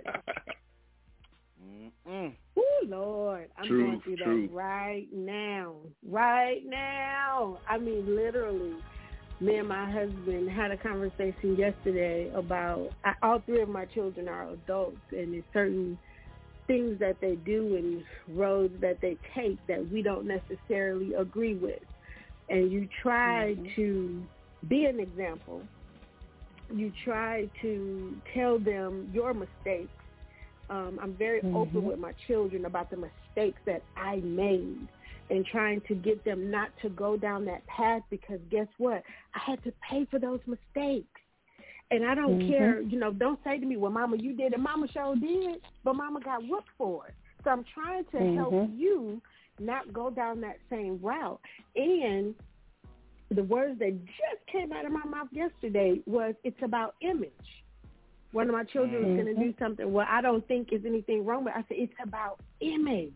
Oh, Lord. I'm going through that right now. Right now. I mean, literally. Me and my husband had a conversation yesterday about all three of my children are adults, and there's certain things that they do and roads that they take that we don't necessarily agree with. And you try to be an example. You try to tell them your mistakes. I'm very open with my children about the mistakes that I made, and trying to get them not to go down that path, because guess what? I had to pay for those mistakes. And I don't care, you know, don't say to me, well, Mama, you did it. Mama sure did, but Mama got whooped for it. So I'm trying to help you not go down that same route. And the words that just came out of my mouth yesterday was, it's about image. One of my children was going to do something, well, I don't think there's anything wrong with it. I said, it's about image.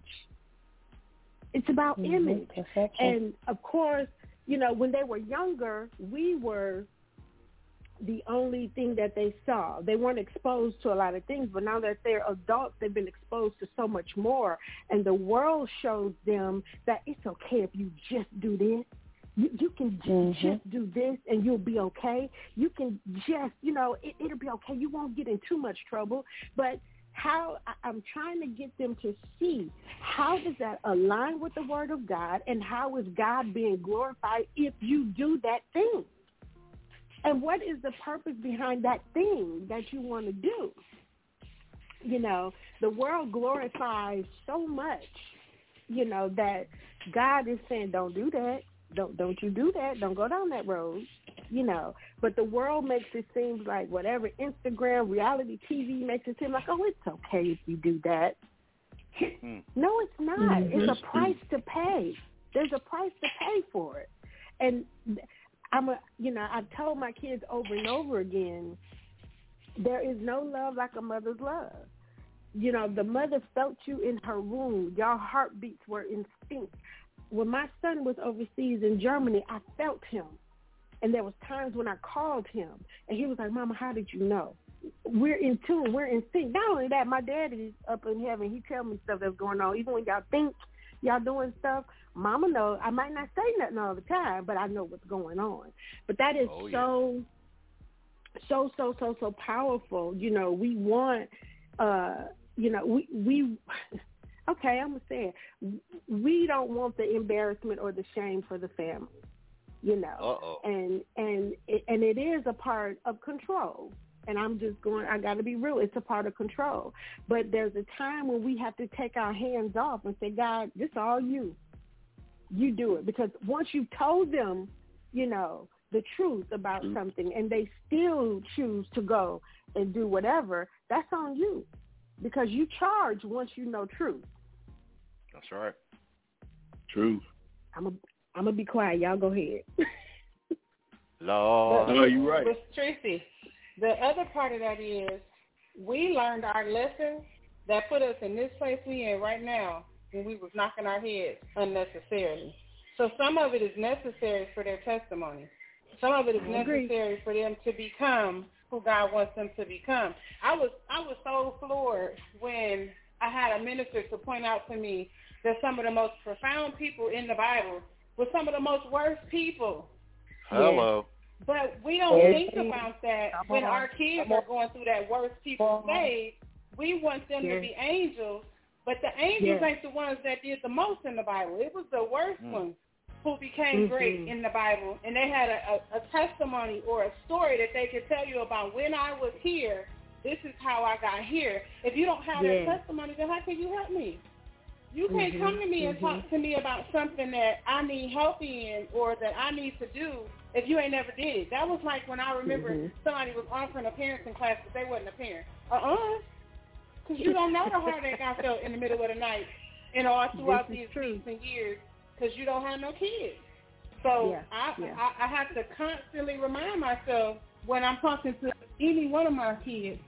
It's about image. And, of course, you know, when they were younger, we were the only thing that they saw. They weren't exposed to a lot of things, but now that they're adults, they've been exposed to so much more. And the world shows them that it's okay if you just do this. You can just do this and you'll be okay. You can just, you know, it'll be okay. You won't get in too much trouble. But how I'm trying to get them to see, how does that align with the Word of God, and how is God being glorified if you do that thing? And what is the purpose behind that thing that you want to do? You know, the world glorifies so much, you know, that God is saying, don't do that. Don't you do that. Don't go down that road, you know. But the world makes it seem like whatever, Instagram, reality TV makes it seem like, oh, it's okay if you do that. No, it's not. It's a price to pay. There's a price to pay for it. And I've told my kids over and over again, there is no love like a mother's love. You know, the mother felt you in her womb. Your heartbeats were in sync. When my son was overseas in Germany, I felt him. And there was times when I called him, and he was like, Mama, how did you know? We're in tune. We're in sync. Not only that, my daddy's up in heaven. He tell me stuff that's going on. Even when y'all think y'all doing stuff, Mama knows. I might not say nothing all the time, but I know what's going on. But that is so powerful. You know, we want, we okay, I'm going to say it. We don't want the embarrassment or the shame for the family, and it is a part of control. And I got to be real, it's a part of control. But there's a time when we have to take our hands off and say, God, this is all you. You do it. Because once you've told them, the truth about something and they still choose to go and do whatever, that's on you. Because you charge once you know truth. That's right. Truth. I'm going to be quiet. Y'all go ahead. Lord. No, you're right. But Tracy, the other part of that is we learned our lesson that put us in this place we in right now when we was knocking our heads unnecessarily. So some of it is necessary for their testimony. Some of it is necessary for them to become who God wants them to become. I was so floored when I had a minister to point out to me that some of the most profound people in the Bible were some of the most worst people. Hello. But we don't think about that when our kids are going through that worst people stage. We want them to be angels, but the angels ain't the ones that did the most in the Bible. It was the worst ones who became great in the Bible, and they had a testimony or a story that they could tell you about when I was here, this is how I got here. If you don't have that testimony, then how can you help me? You can't come to me and talk to me about something that I need help in or that I need to do if you ain't never did. That was like when I remember somebody was offering a parenting class, but they wasn't a parent. Because you don't know the heartache I felt in the middle of the night and all throughout these weeks and years because you don't have no kids. So I have to constantly remind myself when I'm talking to any one of my kids,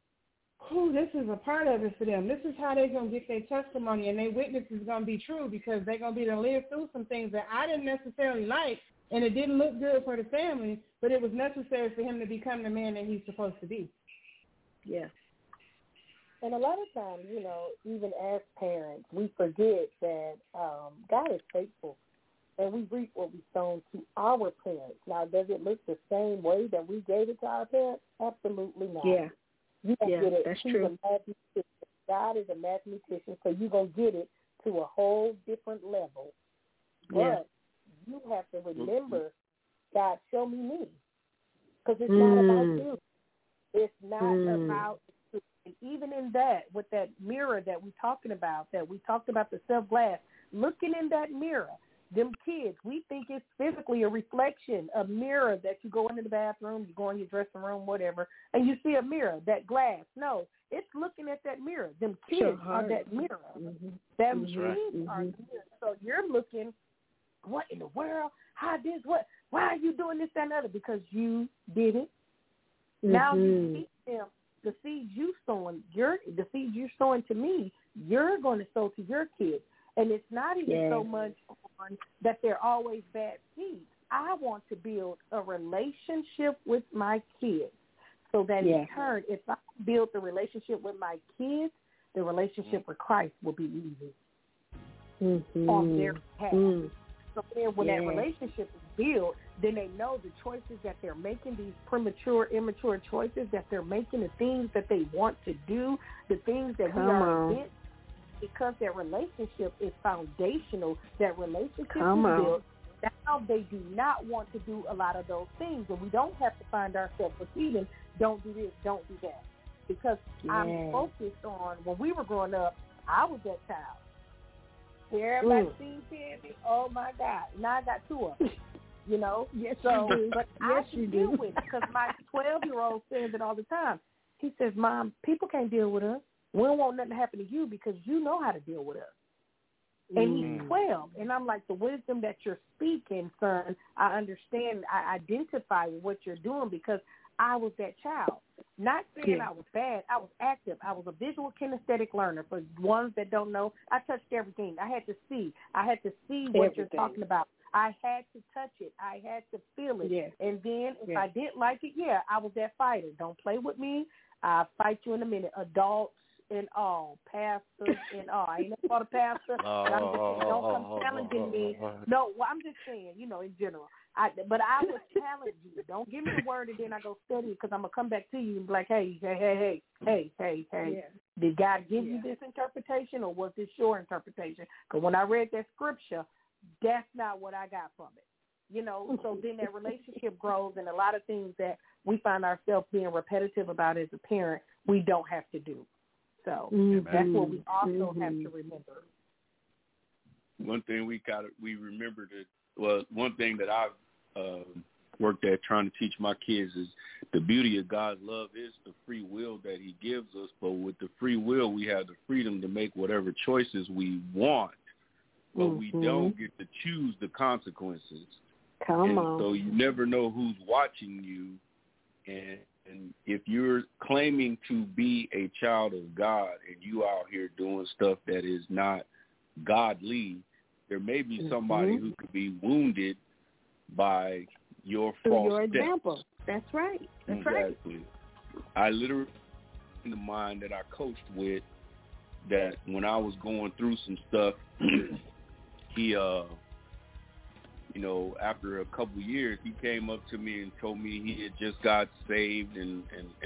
this is a part of it for them. This is how they're going to get their testimony, and their witness is going to be true because they're going to be able to live through some things that I didn't necessarily like, and it didn't look good for the family, but it was necessary for him to become the man that he's supposed to be. Yeah. And a lot of times, even as parents, we forget that God is faithful, and we reap what we sown to our parents. Now, does it look the same way that we gave it to our parents? Absolutely not. Yeah. You don't get it. That's He's true. a mathematician. God is a mathematician, so you're going to get it to a whole different level. But you have to remember, God, show me. Because it's not about you. It's not about you. And even in that, with that mirror that we're talking about, that we talked about the self-glass, looking in that mirror, them kids, we think it's physically a reflection, a mirror that you go into the bathroom, you go in your dressing room, whatever, and you see a mirror, that glass. No, it's looking at that mirror. Them kids are that mirror. Them kids are the mirror. So you're looking, what in the world? How this? What? Why are you doing this, that, and the other? Because you did it. Now you teach them the seeds you sowing. The seeds you're sowing to me, you're going to sow to your kids. And it's not even so much on that they're always bad seeds. I want to build a relationship with my kids so that in turn, if I build the relationship with my kids, the relationship with Christ will be easy on their behalf. So then when that relationship is built, then they know the choices that they're making, these premature, immature choices that they're making, the things that they want to do, the things that we are against. Because their relationship is foundational, that relationship is built, now they do not want to do a lot of those things. And we don't have to find ourselves repeating, don't do this, don't do that. Because I'm focused on, when we were growing up, I was that child. Everybody sees me, oh my God. Now I got two of them, Yes, so, you do. But I can deal with it because my 12-year-old says it all the time. He says, Mom, people can't deal with us. We don't want nothing to happen to you because you know how to deal with us. And he's 12. And I'm like, the wisdom that you're speaking, son, I understand. I identify with what you're doing because I was that child. Not saying I was bad. I was active. I was a visual kinesthetic learner. For ones that don't know, I touched everything. I had to see. I had to see what you're talking about. I had to touch it. I had to feel it. And then if I didn't like it, I was that fighter. Don't play with me. I'll fight you in a minute. Adults, and all. Pastors and all. I ain't called a pastor. But I'm just saying, don't come challenging me. No, well, I'm just saying, in general. But I would challenge you. Don't give me the word and then I go study it because I'm going to come back to you and be like, hey. Yeah. Did God give you this interpretation or was this your interpretation? Because when I read that scripture, that's not what I got from it. So then that relationship grows, and a lot of things that we find ourselves being repetitive about as a parent, we don't have to do. So that's what we also have to remember. One thing we remember one thing that I've worked at trying to teach my kids is the beauty of God's love is the free will that he gives us. But with the free will, we have the freedom to make whatever choices we want, but we don't get to choose the consequences. Come on. So you never know who's watching you. And if you're claiming to be a child of God and you out here doing stuff that is not godly, there may be somebody who could be wounded by your false your steps. example. That's right. That's exactly. right. I literally, in the mind that I coached with, that when I was going through some stuff, he, after a couple years, he came up to me and told me he had just got saved and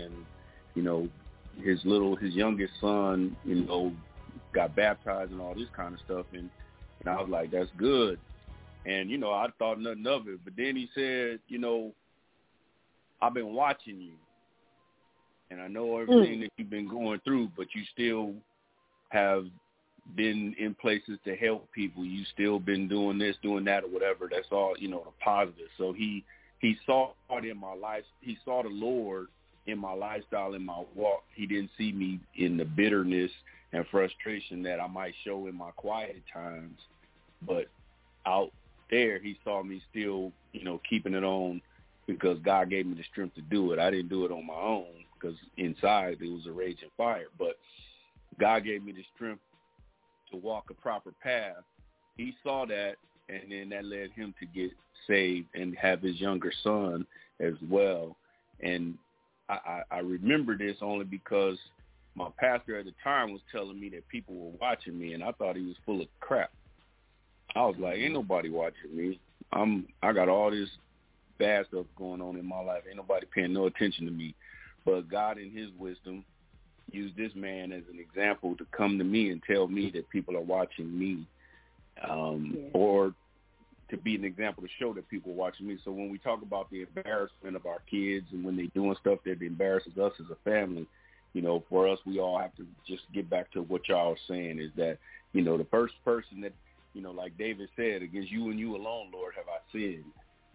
his youngest son, got baptized and all this kind of stuff. And I was like, that's good. And, I thought nothing of it. But then he said, I've been watching you. And I know everything that you've been going through, but you still have been in places to help people. You still been doing this, doing that, or whatever. That's all, the positive. So he saw it in my life. He saw the Lord in my lifestyle, in my walk. He didn't see me in the bitterness and frustration that I might show in my quiet times. But out there, he saw me still, keeping it on because God gave me the strength to do it. I didn't do it on my own because inside it was a raging fire. But God gave me the strength to walk a proper path. He saw that, and then that led him to get saved and have his younger son as well. And I remember this only because my pastor at the time was telling me that people were watching me, and I thought he was full of crap. I was like, ain't nobody watching me. I got all this bad stuff going on in my life. Ain't nobody paying no attention to me. But God in his wisdom used this man as an example to come to me and tell me that people are watching me, or to be an example to show that people are watching me. So when we talk about the embarrassment of our kids and when they're doing stuff that embarrasses us as a family, for us, we all have to just get back to what y'all are saying is that, the first person that, like David said, against you and you alone, Lord, have I sinned.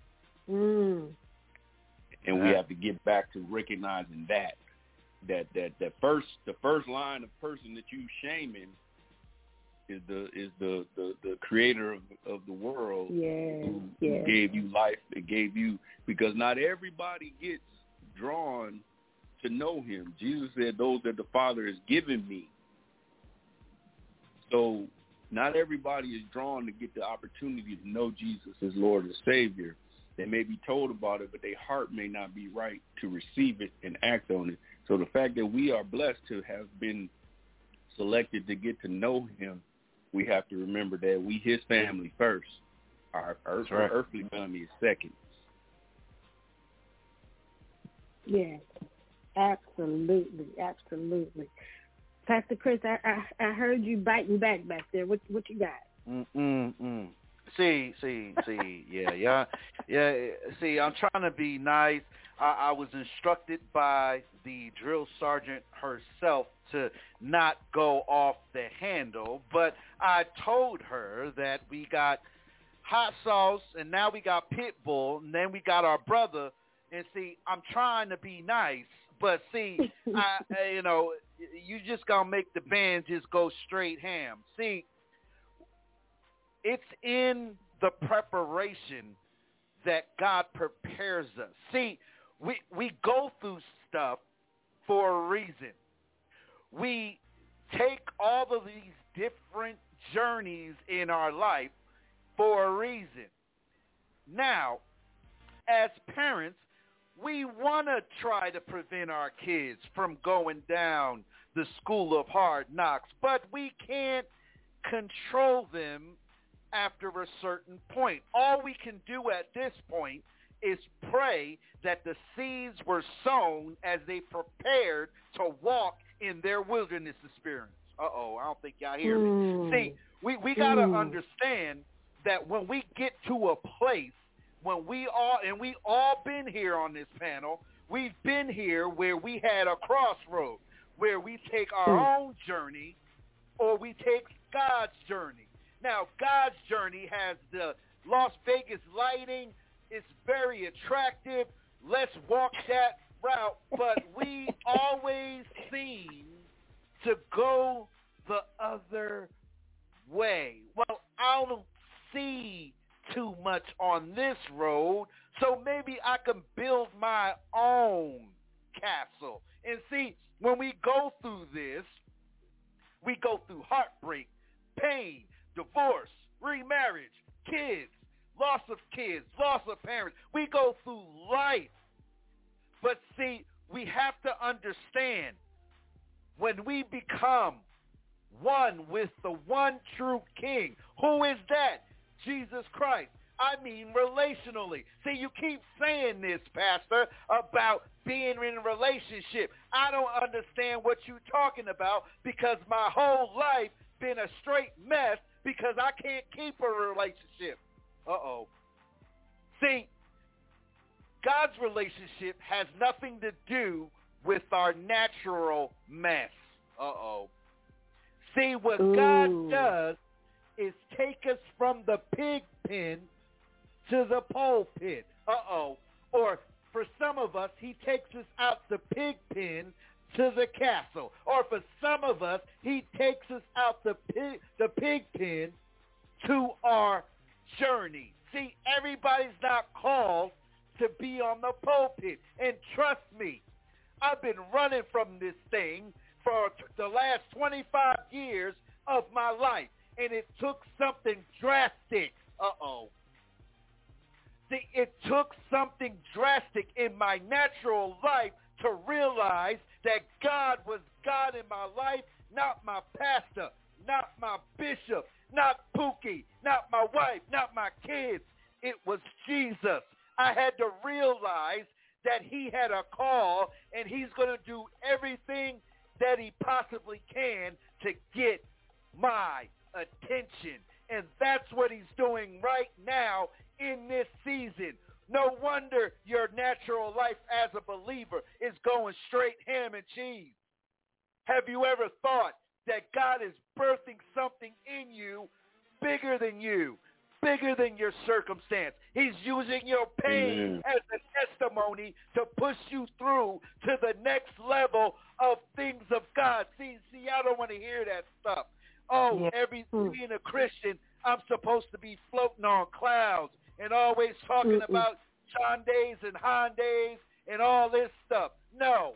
And we have to get back to recognizing the first line of person that you shaming is the creator of the world who gave you life, that gave you, because not everybody gets drawn to know him. Jesus said, those that the Father has given me. So not everybody is drawn to get the opportunity to know Jesus as Lord and Savior. They may be told about it, but their heart may not be right to receive it and act on it. So the fact that we are blessed to have been selected to get to know him, we have to remember that we his family first. Our earthly family is second. Yeah, absolutely. Pastor Chris, I heard you biting back there. What you got? See, yeah. See, I'm trying to be nice. I was instructed by the drill sergeant herself to not go off the handle, but I told her that we got hot sauce, and now we got Pitbull, and then we got our brother. And see, I'm trying to be nice, but see, you just gonna make the band just go straight ham. See, it's in the preparation that God prepares us. See, we go through stuff for a reason. We take all of these different journeys in our life for a reason. Now, as parents, we want to try to prevent our kids from going down the the school of hard knocks, but we can't control them after a certain point. All we can do at this point is pray that the seeds were sown as they prepared to walk in their wilderness experience. Uh-oh, I don't think y'all hear me. See, we got to understand that when we get to a place, when we all been here on this panel, we've been here where we had a crossroad, where we take our own journey or we take God's journey. Now, God's journey has the Las Vegas lighting. It's very attractive. Let's walk that route. But we always seem to go the other way. Well, I don't see too much on this road, so maybe I can build my own castle. And see, when we go through this, we go through heartbreak, pain, divorce, remarriage, kids, loss of parents. We go through life. But see, we have to understand, when we become one with the one true King, who is that? Jesus Christ. I mean relationally. See, you keep saying this, Pastor, about being in a relationship. I don't understand what you're talking about, because my whole life been a straight mess because I can't keep a relationship. Uh-oh. See, God's relationship has nothing to do with our natural mess. Uh-oh. See, what God does is take us from the pig pen to the pulpit. Uh-oh. Or for some of us, he takes us out the pig pen to the castle. Or for some of us, he takes us out the pig pen to our journey. See, everybody's not called to be on the pulpit. And trust me, I've been running from this thing for the last 25 years of my life. And it took something drastic. Uh-oh. See, it took something drastic in my natural life to realize that God was God in my life, not my pastor, not my bishop, not Pookie, not my wife, not my kids. It was Jesus. I had to realize that he had a call, and he's going to do everything that he possibly can to get my attention. And that's what he's doing right now in this season. No wonder your natural life as a believer is going straight ham and cheese. Have you ever thought that God is birthing something in you bigger than you, bigger than your circumstance? He's using your pain as a testimony to push you through to the next level of things of God. See, I don't want to hear that stuff. Oh, being a Christian, I'm supposed to be floating on clouds and always talking about Shondays and Hondays and all this stuff. No.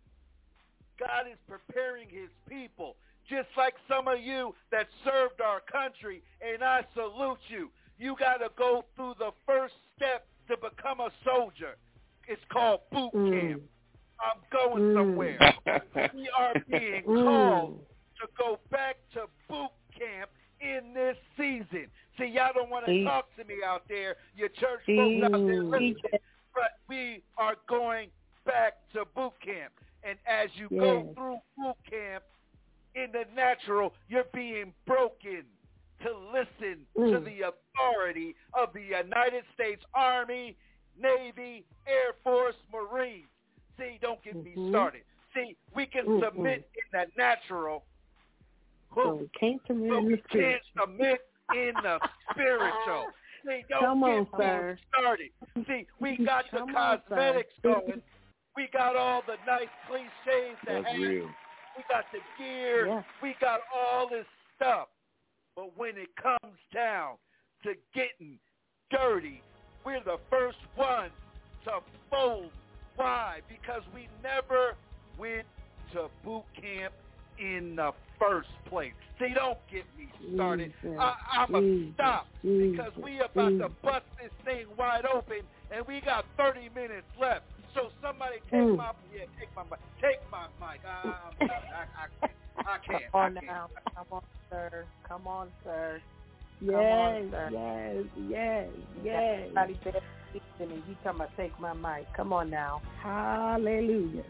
God is preparing his people, just like some of you that served our country, and I salute you. You got to go through the first step to become a soldier. It's called boot camp. I'm going somewhere. We are being called to go back to boot camp in this season. See, y'all don't want to talk to me out there, your church folks out there listening, but we are going back to boot camp. And as you go through boot camp, in the natural, you're being broken to listen to the authority of the United States Army, Navy, Air Force, Marines. See, don't get me started. See, we can submit in the natural, we can't submit in the spiritual. In the spiritual. See, don't get me started. See, we got the cosmetics going. We got all the nice cliches that have. We got the gear. Yeah. We got all this stuff. But when it comes down to getting dirty, we're the first ones to fold. Why? Because we never went to boot camp in the first place. See, don't get me started. I'm going to stop because we about to bust this thing wide open, and we got 30 minutes left. So somebody take my mic. Take my mic. I can't. Come on now. Come on, sir. Come on, sir. Yes, Come on, sir. yes. Everybody better speak to me. You talking about take my mic. Come on now. Hallelujah.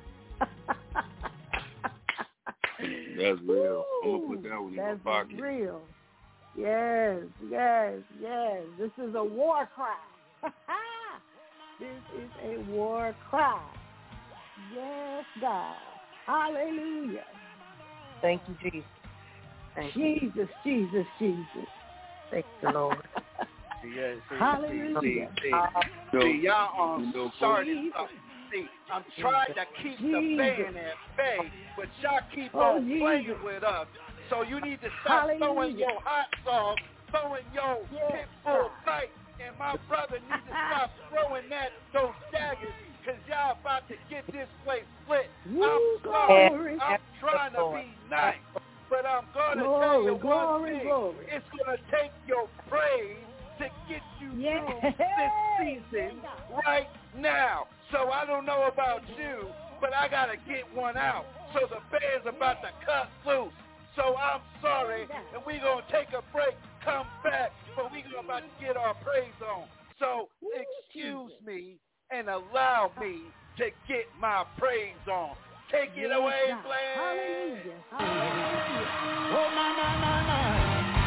That's real. I'm going to put that one in my pocket. That's real. Yes. This is a war cry. This is a war cry. Yes, God. Hallelujah. Thank you, Jesus. Thank you. Jesus. Thank you, Lord. Hallelujah. See, y'all started something. See, I'm trying to keep the band at bay, but y'all keep on playing with us. So you need to stop throwing your hot sauce, throwing your Pitbull fight, and my brother needs to stop throwing those daggers, because y'all about to get this place split. I'm sorry. I'm trying to be nice, but I'm going to tell you one thing. It's going to take your praise to get you through this season right now. So I don't know about you, but I got to get one out. So the band's about to cut loose. So I'm sorry, and we're going to take a break, come back, but we're about to get our praise on. So excuse me and allow me to get my praise on. Take it away, Blaine. Hallelujah. Oh, my.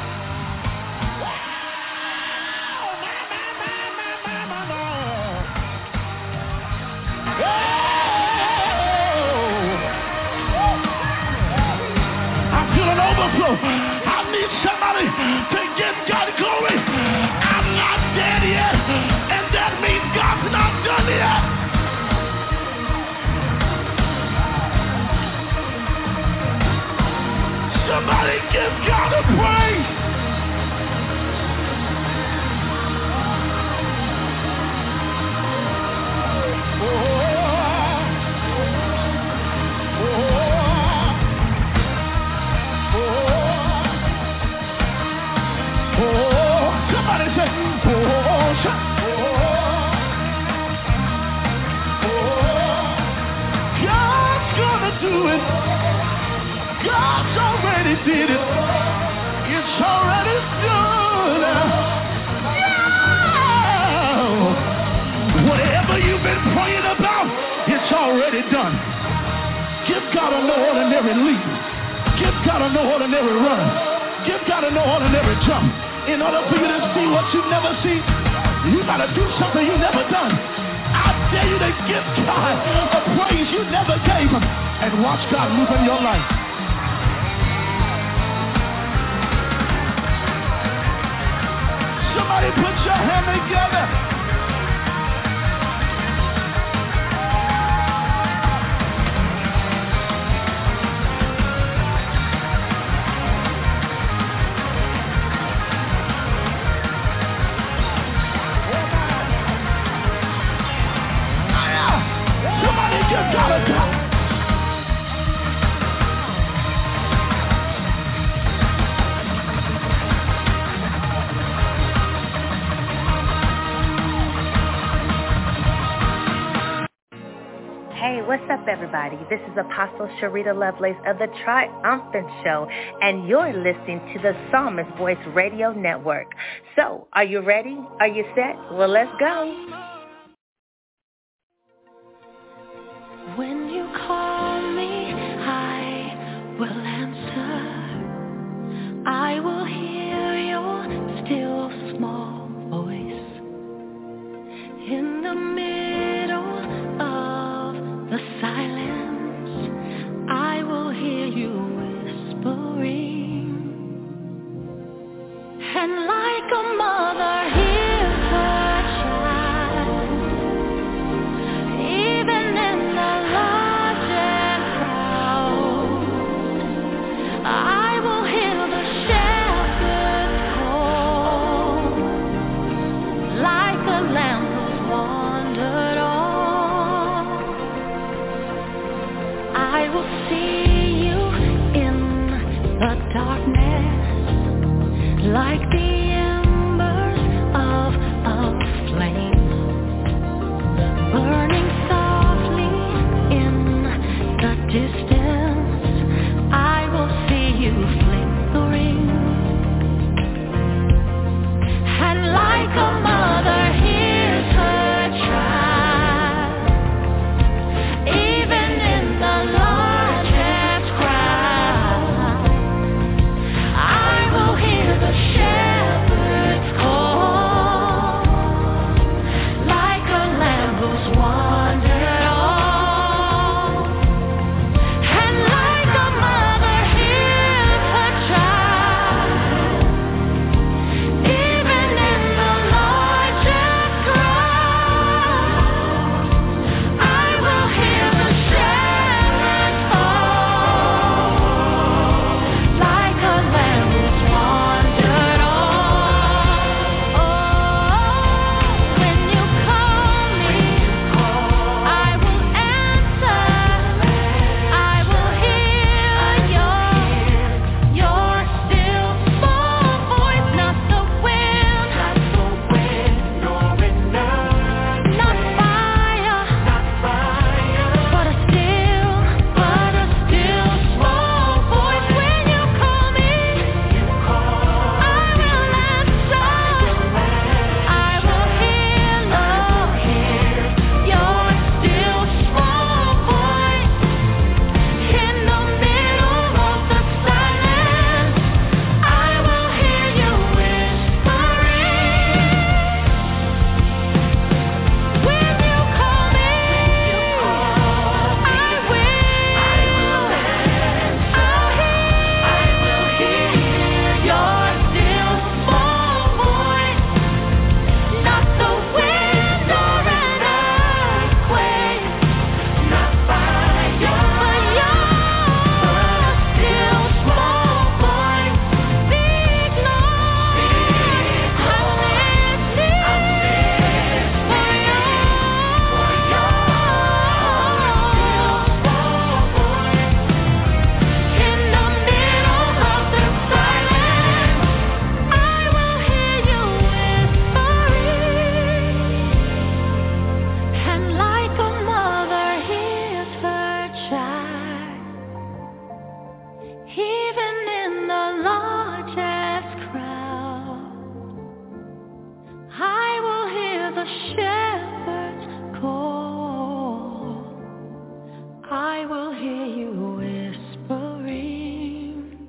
Overflow. I need somebody to give God glory. I'm not dead yet, and that means God's not done yet. Somebody give God a praise. God's already did it. It's already done. Yeah. Whatever you've been praying about, it's already done. Give God an ordinary leap. Give God an ordinary run. Give God an ordinary jump. In order for you to see what you've never seen, you got to do something you've never done. I dare you to give God a praise you never gave him and watch God move in your life. Somebody put your hand together. Somebody give God a clap. Hey, what's up, everybody? This is Apostle Sharita Lovelace of the Triumphant Show, and you're listening to the Psalmist Voice Radio Network. So, are you ready? Are you set? Well, let's go. When you call me, I will answer. I will hear your still small voice in the middle of the silence. I will hear you whispering, and like a mother hears her child, even in the largest crowd, I will hear the shepherd call, like a lamb who's wandered off. I will see you in the darkness, like the embers of a flame, burning soft. the shepherd's call, I will hear you whispering.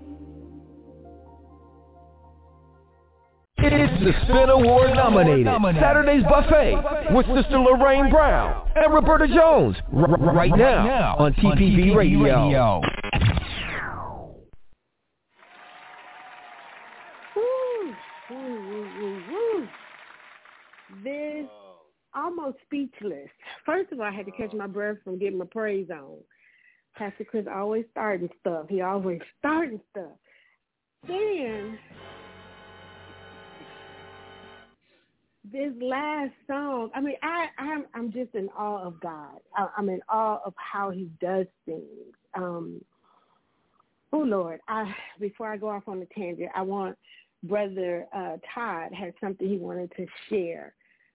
It's the Spin Award nominated Saturday's Buffet with Sister Lorraine Brown and Roberta Jones right now on TPV Radio. This almost speechless. First of all, I had to catch my breath from getting my praise on. Pastor Chris always starting stuff. He always starting stuff. Then this last song, I mean, I'm just in awe of God. I'm in awe of how he does things. Oh, Lord, before I go off on a tangent, I want Brother Todd had something he wanted to share.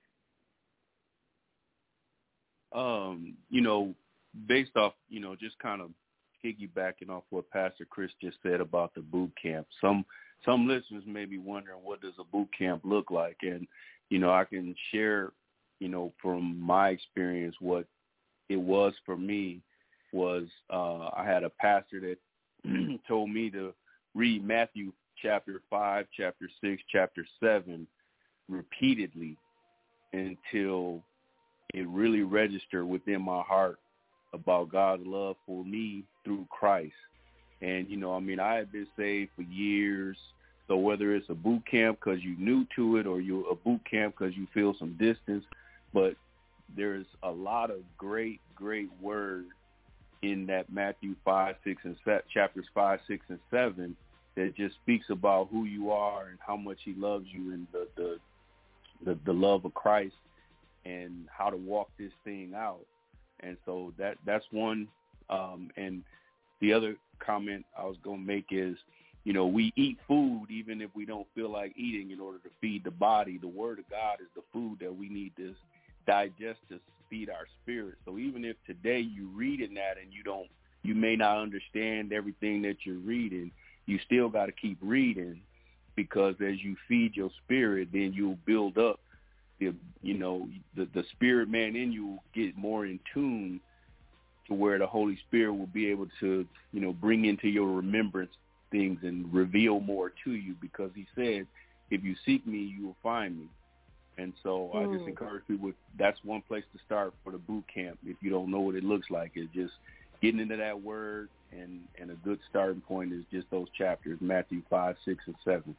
Based off, just kind of piggybacking off what Pastor Chris just said about the boot camp. Some listeners may be wondering, what does a boot camp look like? And, I can share, from my experience, what it was for me was I had a pastor that told me to read Matthew chapter 5, chapter 6, chapter 7 repeatedly until it really registered within my heart about God's love for me through Christ. And, I had been saved for years. So whether it's a boot camp because you're new to it or you're a boot camp because you feel some distance, but there's a lot of great, great word in that Matthew 5, 6, and chapters 5, 6, and 7 that just speaks about who you are and how much he loves you and the love of Christ and how to walk this thing out. And so that's one. And the other comment I was going to make is, we eat food even if we don't feel like eating in order to feed the body. The word of God is the food that we need to digest to feed our spirit. So even if today you reading that and you may not understand everything that you're reading, you still got to keep reading, because as you feed your spirit, then you'll build up the spirit man in you will get more in tune to where the Holy Spirit will be able to, bring into your remembrance things and reveal more to you, because he said, if you seek me, you will find me. And so I just encourage people, that's one place to start for the boot camp. If you don't know what it looks like, it's just getting into that word, and a good starting point is just those chapters, Matthew 5, 6, and 7.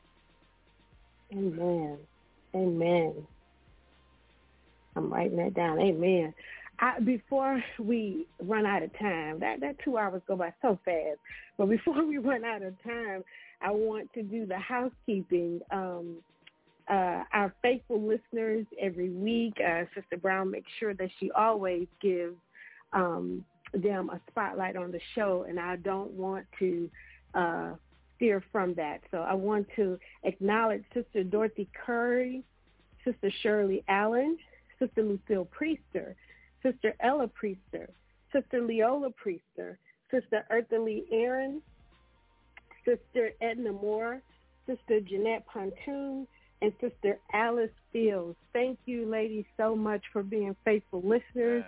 Amen. Amen. I'm writing that down. Amen. Before we run out of time, that 2 hours go by so fast, but before we run out of time, I want to do the housekeeping. Our faithful listeners every week, Sister Brown makes sure that she always gives them a spotlight on the show, and I don't want to steer from that. So I want to acknowledge Sister Dorothy Curry, Sister Shirley Allen, Sister Lucille Priester, Sister Ella Priester, Sister Leola Priester, Sister Eartha Lee Aaron, Sister Edna Moore, Sister Jeanette Pontoon, and Sister Alice Fields. Thank you, ladies, so much for being faithful listeners.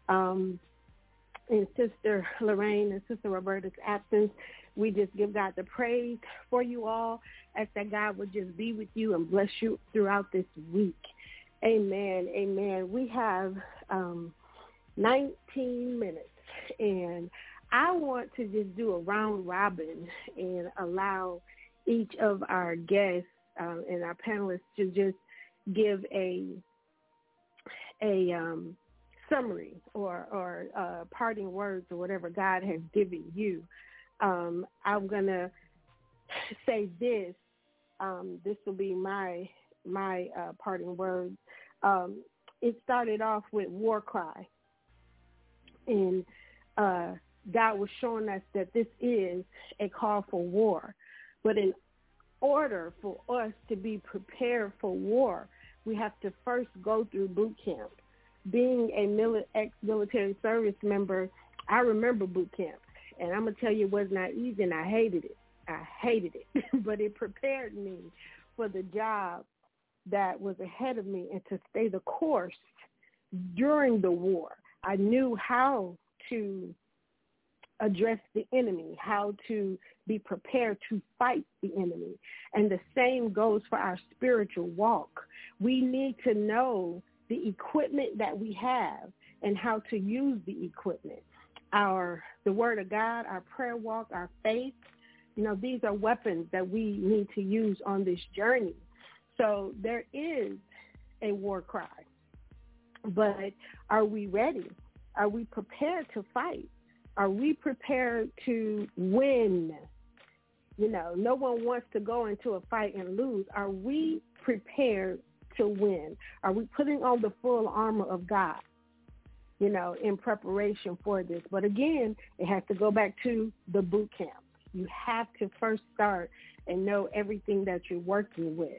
In Sister Lorraine and Sister Roberta's absence, we just give God the praise for you all, as that God would just be with you and bless you throughout this week. Amen. Amen. We have 19 minutes, and I want to just do a round robin and allow each of our guests and our panelists to just give a summary or parting words or whatever God has given you. I'm going to say this. This will be my parting words. It started off with war cry. And God was showing us that this is a call for war. But in order for us to be prepared for war, we have to first go through boot camp. Being a ex-military service member, I remember boot camp. And I'm going to tell you, it was not easy, and I hated it. But it prepared me for the job that was ahead of me and to stay the course during the war. I knew how to address the enemy, how to be prepared to fight the enemy. And the same goes for our spiritual walk. We need to know the equipment that we have and how to use the equipment. The Word of God, our prayer walk, our faith, these are weapons that we need to use on this journey. So there is a war cry, but are we ready? Are we prepared to fight? Are we prepared to win? No one wants to go into a fight and lose. Are we prepared to win? Are we putting on the full armor of God, in preparation for this? But again, it has to go back to the boot camp. You have to first start and know everything that you're working with.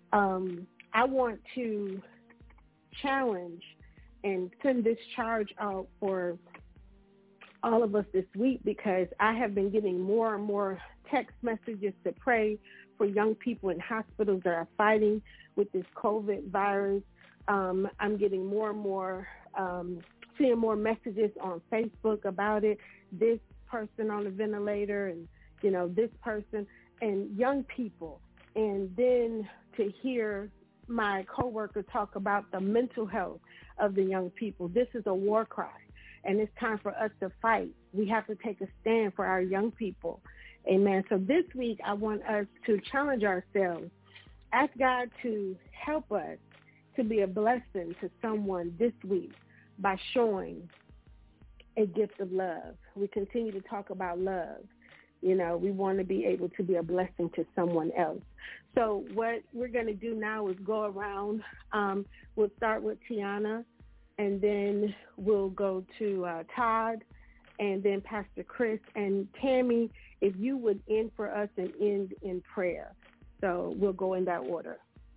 I want to challenge and send this charge out for all of us this week, because I have been getting more and more text messages to pray for young people in hospitals that are fighting with this COVID virus. I'm getting more and more, seeing more messages on Facebook about it. This person on the ventilator and, this person and young people. And then to hear my coworker talk about the mental health of the young people. This is a war cry, and it's time for us to fight. We have to take a stand for our young people. Amen. So this week, I want us to challenge ourselves. Ask God to help us to be a blessing to someone this week by showing a gift of love. We continue to talk about love. We want to be able to be a blessing to someone else. So what we're going to do now is go around. We'll start with Tiana, and then we'll go to Todd, and then Pastor Chris. And Tammy, if you would end for us and end in prayer. So we'll go in that order.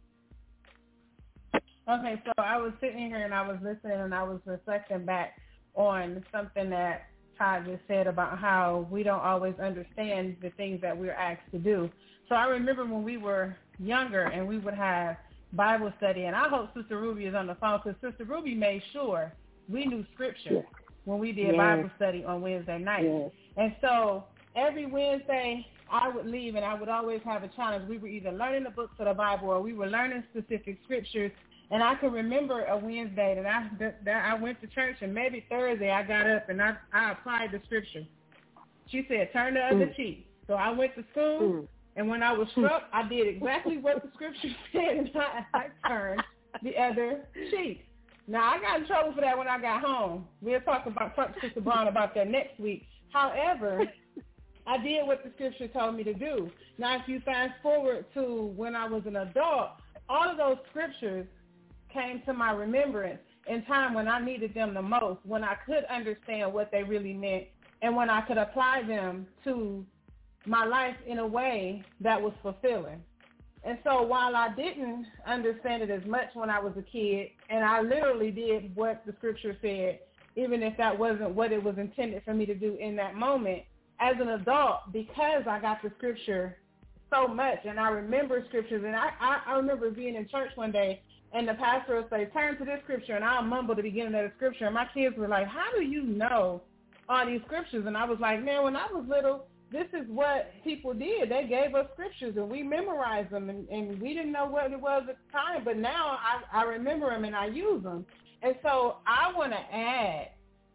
Okay, so I was sitting here and I was listening and I was reflecting back on something that Todd just said about how we don't always understand the things that we're asked to do. So I remember when we were younger and we would have Bible study, and I hope Sister Ruby is on the phone, because Sister Ruby made sure we knew Scripture when we did Bible study on Wednesday night. And so every Wednesday I would leave and I would always have a challenge. We were either learning the books of the Bible or we were learning specific scriptures. And I can remember a Wednesday that I went to church, and maybe Thursday I got up and I applied the scripture. She said, turn the other cheek. So I went to school, and when I was struck, I did exactly what the scripture said, and I turned the other cheek. Now, I got in trouble for that when I got home. We'll talk to Sister Brown about that next week. However, I did what the scripture told me to do. Now, if you fast forward to when I was an adult, all of those scriptures came to my remembrance in time when I needed them the most, when I could understand what they really meant, and when I could apply them to my life in a way that was fulfilling. And so while I didn't understand it as much when I was a kid, and I literally did what the scripture said, even if that wasn't what it was intended for me to do in that moment, as an adult, because I got the scripture so much, and I remember scriptures, and I remember being in church one day, and the pastor would say, turn to this scripture, and I'll mumble the beginning of the scripture. And my kids were like, how do you know all these scriptures? And I was like, man, when I was little, this is what people did. They gave us scriptures, and we memorized them, and we didn't know what it was at the time. But now I remember them, and I use them. And so I want to add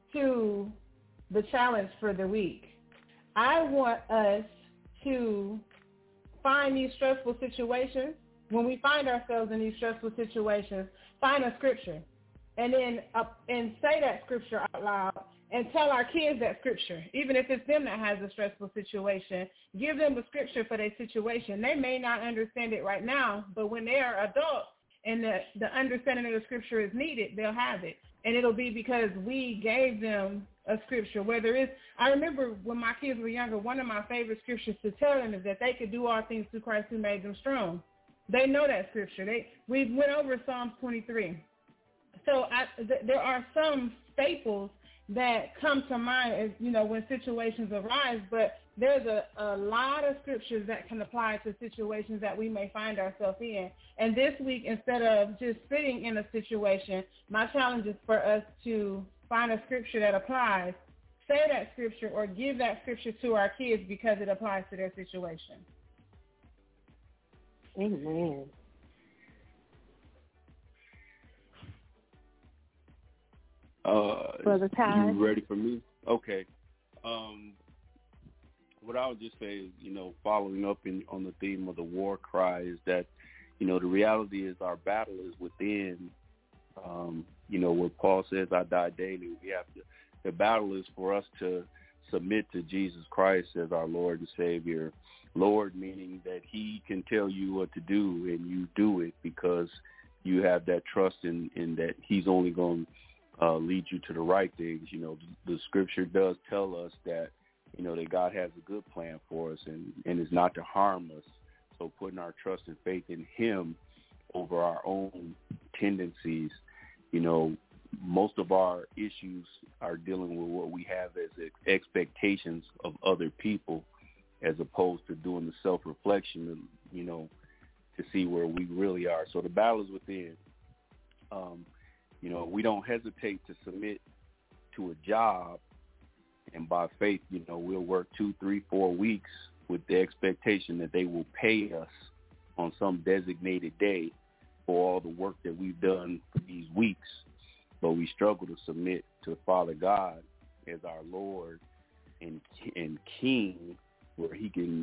to the challenge for the week. I want us to find these stressful situations. When we find ourselves in these stressful situations, find a scripture, and then and say that scripture out loud, and tell our kids that scripture. Even if it's them that has a stressful situation, give them the scripture for their situation. They may not understand it right now, but when they are adults and the understanding of the scripture is needed, they'll have it. And it'll be because we gave them a scripture. Whether it's, I remember when my kids were younger, one of my favorite scriptures to tell them is that they could do all things through Christ who made them strong. They know that scripture. We went over Psalms 23. So there are some staples that come to mind as, when situations arise, but there's a lot of scriptures that can apply to situations that we may find ourselves in. And this week, instead of just sitting in a situation, my challenge is for us to find a scripture that applies, say that scripture, or give that scripture to our kids because it applies to their situation. Amen. Brother Ty, you ready for me? Okay. What I would just say is, following up on the theme of the war cry is that, the reality is our battle is within. Where Paul says, "I die daily." The battle is for us to submit to Jesus Christ as our Lord and Savior. Lord meaning that He can tell you what to do and you do it because you have that trust in that He's only going to lead you to the right things. The Scripture does tell us that that God has a good plan for us and is not to harm us. So putting our trust and faith in Him over our own tendencies, most of our issues are dealing with what we have as expectations of other people as opposed to doing the self-reflection, to see where we really are. So the battle is within. We don't hesitate to submit to a job, and by faith, we'll work 2, 3, 4 weeks with the expectation that they will pay us on some designated day for all the work that we've done for these weeks. But we struggle to submit to Father God as our Lord and King, where He can,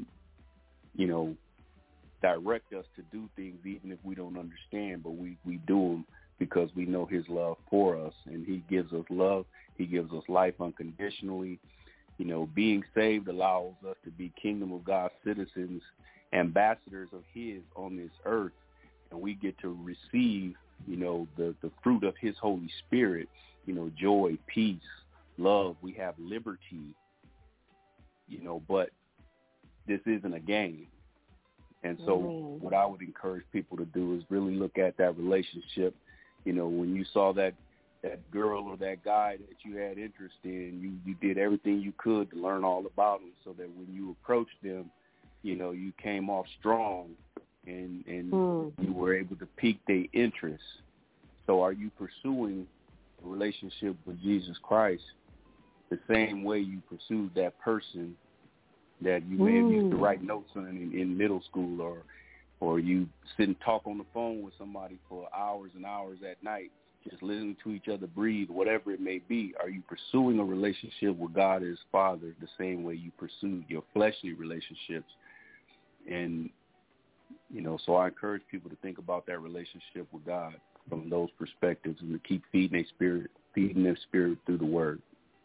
direct us to do things even if we don't understand, but we do them because we know His love for us, and He gives us love. He gives us life unconditionally. Being saved allows us to be kingdom of God citizens, ambassadors of His on this earth, and we get to receive, the fruit of His Holy Spirit, joy, peace, love. We have liberty, but this isn't a game. And so what I would encourage people to do is really look at that relationship. When you saw that girl or that guy that you had interest in, you did everything you could to learn all about them so that when you approached them, you came off strong and you were able to pique their interest. So are you pursuing a relationship with Jesus Christ the same way you pursued that person that you may have used to write notes on in middle school, or you sit and talk on the phone with somebody for hours and hours at night, just listening to each other breathe, whatever it may be? Are you pursuing a relationship with God as Father the same way you pursued your fleshly relationships? And, so I encourage people to think about that relationship with God from those perspectives and to keep feeding their spirit through the Word.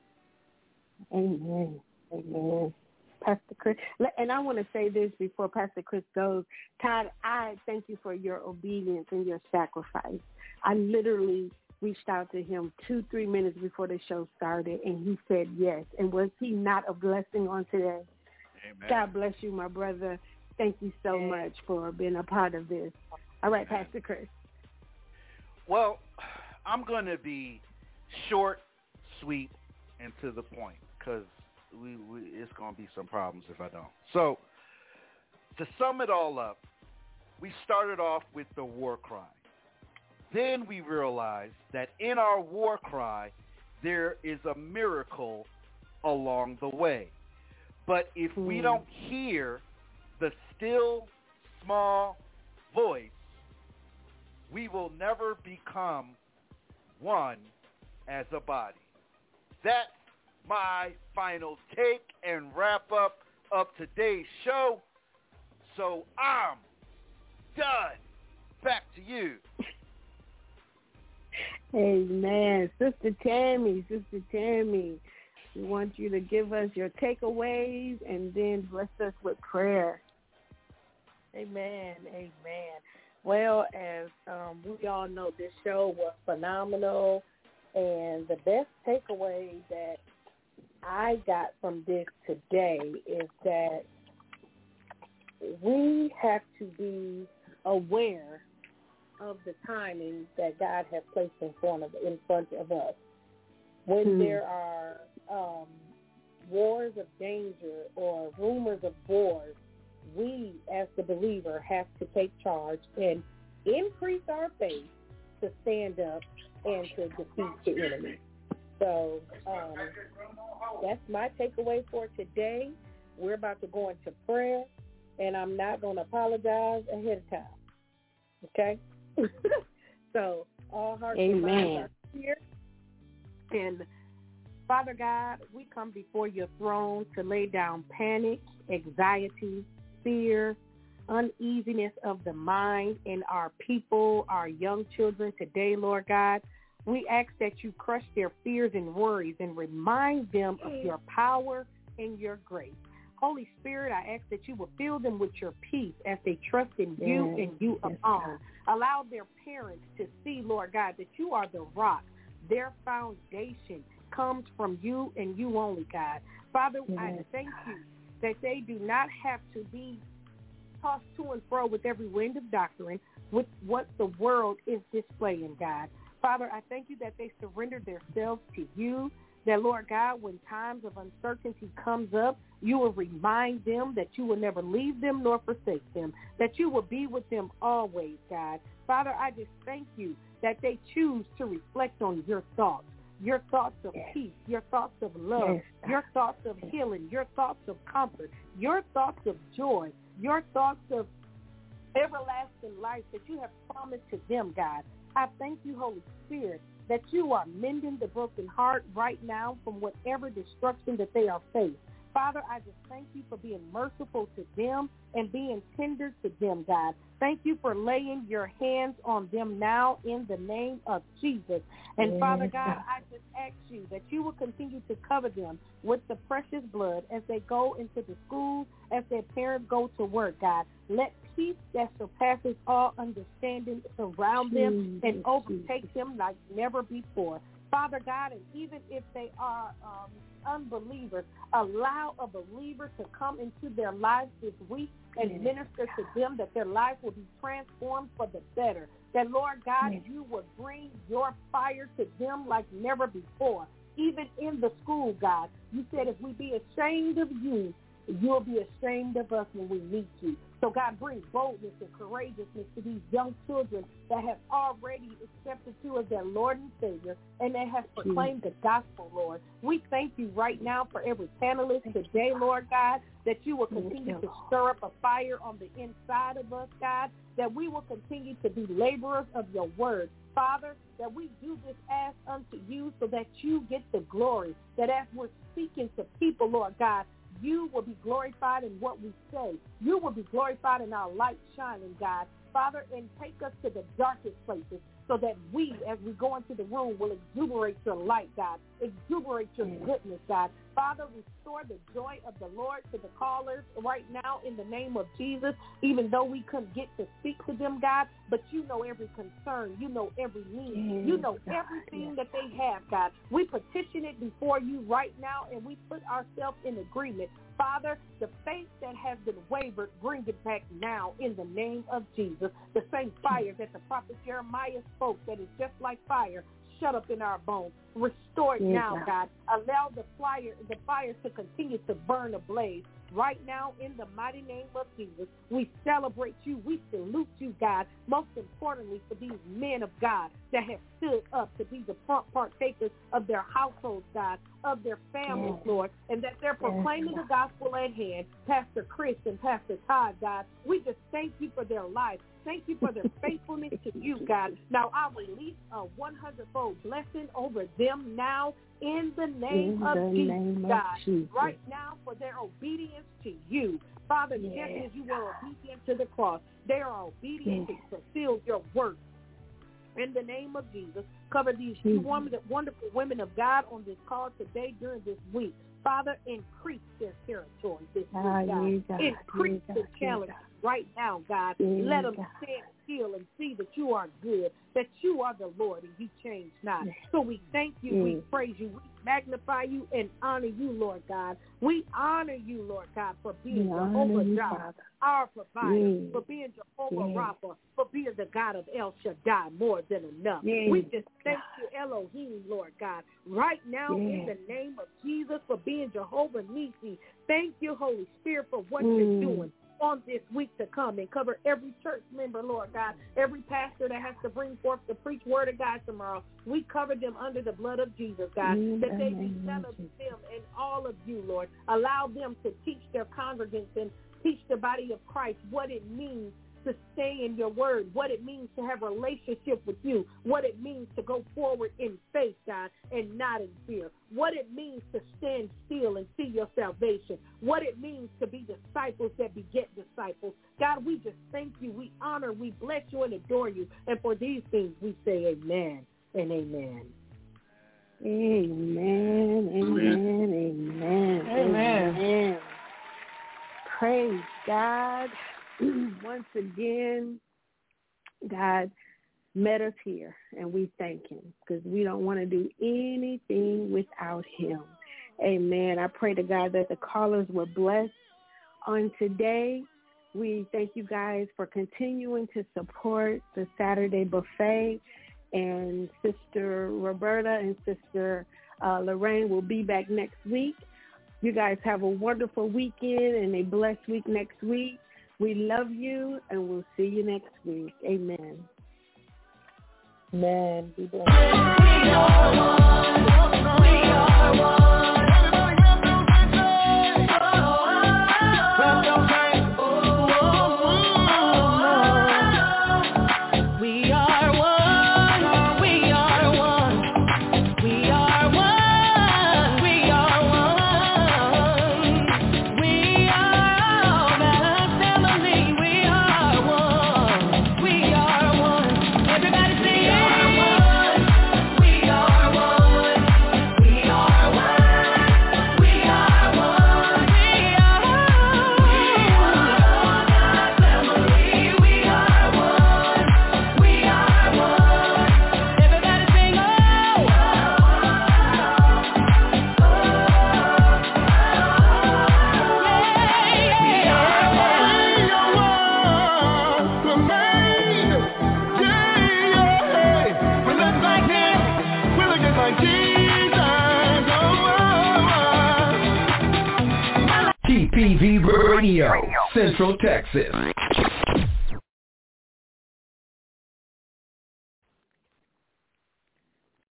Amen. Amen. Pastor Chris, and I want to say this before Pastor Chris goes. Todd, I thank you for your obedience and your sacrifice. I literally reached out to him 2-3 minutes before the show started, and he said yes. And was he not a blessing on today? Amen. God bless you, my brother. Thank you so much for being a part of this. All right, Pastor Chris. Well, I'm going to be short, sweet, and to the point because it's going to be some problems if I don't. So, to sum it all up, we started off with the war cry. Then we realized that in our war cry, there is a miracle along the way. But if we don't hear the still, small voice, we will never become one as a body. That's my final take and wrap up of today's show. So I'm done. Back to you. Amen. Sister Tammy, we want you to give us your takeaways and then bless us with prayer. Amen. Well, as we all know, this show was phenomenal, and the best takeaway that I got from this today is that we have to be aware of the timing that God has placed in front of us. When there are wars of danger or rumors of wars, we as the believer have to take charge and increase our faith to stand up and to defeat the enemy. So that's my takeaway for today. We're about to go into prayer, and I'm not going to apologize ahead of time. Okay? So all hearts and minds are here. And Father God, we come before your throne to lay down panic, anxiety, fear, uneasiness of the mind in our people, our young children today, Lord God. We ask that you crush their fears and worries and remind them of your power and your grace. Holy Spirit, I ask that you will fill them with your peace as they trust in you and you alone. Allow their parents to see, Lord God, that you are the rock. Their foundation comes from you and you only, God. Father, I thank you that they do not have to be tossed to and fro with every wind of doctrine with what the world is displaying, God. Father, I thank you that they surrender themselves to you, that, Lord God, when times of uncertainty comes up, you will remind them that you will never leave them nor forsake them, that you will be with them always, God. Father, I just thank you that they choose to reflect on your thoughts of peace, your thoughts of love, your thoughts of healing, your thoughts of comfort, your thoughts of joy, your thoughts of everlasting life that you have promised to them, God. I thank you, Holy Spirit, that you are mending the broken heart right now from whatever destruction that they are faced. Father, I just thank you for being merciful to them and being tender to them, God. Thank you for laying your hands on them now in the name of Jesus. And Father God, I just ask you that you will continue to cover them with the precious blood as they go into the schools, as their parents go to work, God. Let peace that surpasses all understanding surround them and overtake them like never before. Father God, and even if they are unbelievers, allow a believer to come into their lives this week and minister to them, that their life will be transformed for the better. That, Lord God, you will bring your fire to them like never before. Even in the school, God, you said if we be ashamed of you, you'll be ashamed of us when we meet you. So, God, bring boldness and courageousness to these young children that have already accepted you as their Lord and Savior, and they have proclaimed the gospel, Lord. We thank you right now for every panelist today, Lord God, that you will continue to stir up a fire on the inside of us, God, that we will continue to be laborers of your word. Father, that we do this ask unto you so that you get the glory, that as we're speaking to people, Lord God, you will be glorified in what we say. You will be glorified in our light shining, God. Father, and take us to the darkest places so that we, as we go into the room, will exuberate your light, God, exuberate your goodness, God. Father, restore the joy of the Lord to the callers right now in the name of Jesus, even though we couldn't get to speak to them, God, but you know every concern. You know every need. You know everything that they have, God. We petition it before you right now, and we put ourselves in agreement. Father, the faith that has been wavered, bring it back now in the name of Jesus. The same fire that the prophet Jeremiah spoke that is just like fire, shut up in our bones. Restore it now, God. Allow the fire to continue to burn ablaze. Right now, in the mighty name of Jesus, we celebrate you. We salute you, God, most importantly for these men of God that have stood up to be the front partakers of their households, God, of their families, Lord, and that they're proclaiming the gospel at hand. Pastor Chris and Pastor Todd, God, we just thank you for their life. Thank you for their faithfulness to you, God. Now I release a 100-fold blessing over them now in the name of Jesus, God. Right now for their obedience to you. Father, just as you were obedient to the cross, they are obedient to fulfill your work. In the name of Jesus, cover these wonderful women of God on this call today during this week. Father, increase their territory this week, God. Increase the challenge right now, God. Let them stand still and see that you are good, that you are the Lord and you change not. So we thank you, we praise you, we magnify you and honor you, Lord God. We honor you, Lord God, for being Jehovah Jireh, our provider, for being Jehovah Rapha, for being the God of El Shaddai, more than enough. We just thank you Elohim, Lord God. Right now, in the name of Jesus, for being Jehovah Nissi. Thank you, Holy Spirit, for what you're doing on this week to come, and cover every church member, Lord God, every pastor that has to bring forth the preach word of God tomorrow. We cover them under the blood of Jesus, God, that they be settled in them and all of you, Lord. Allow them to teach their congregants and teach the body of Christ what it means to stay in your word, what it means to have a relationship with you, what it means to go forward in faith, God, and not in fear, what it means to stand still and see your salvation, what it means to be disciples that beget disciples. God, we just thank you, we honor, we bless you and adore you, and for these things we say amen and amen. Amen, amen, amen, amen. Praise God. Once again, God met us here, and we thank him because we don't want to do anything without him. Amen. I pray to God that the callers were blessed on today. We thank you guys for continuing to support the Saturday Buffet, and Sister Roberta and Sister Lorraine will be back next week. You guys have a wonderful weekend and a blessed week next week. We love you, and we'll see you next week. Amen. Amen. Be blessed. We are one. We are one. TPV Radio, Central Texas.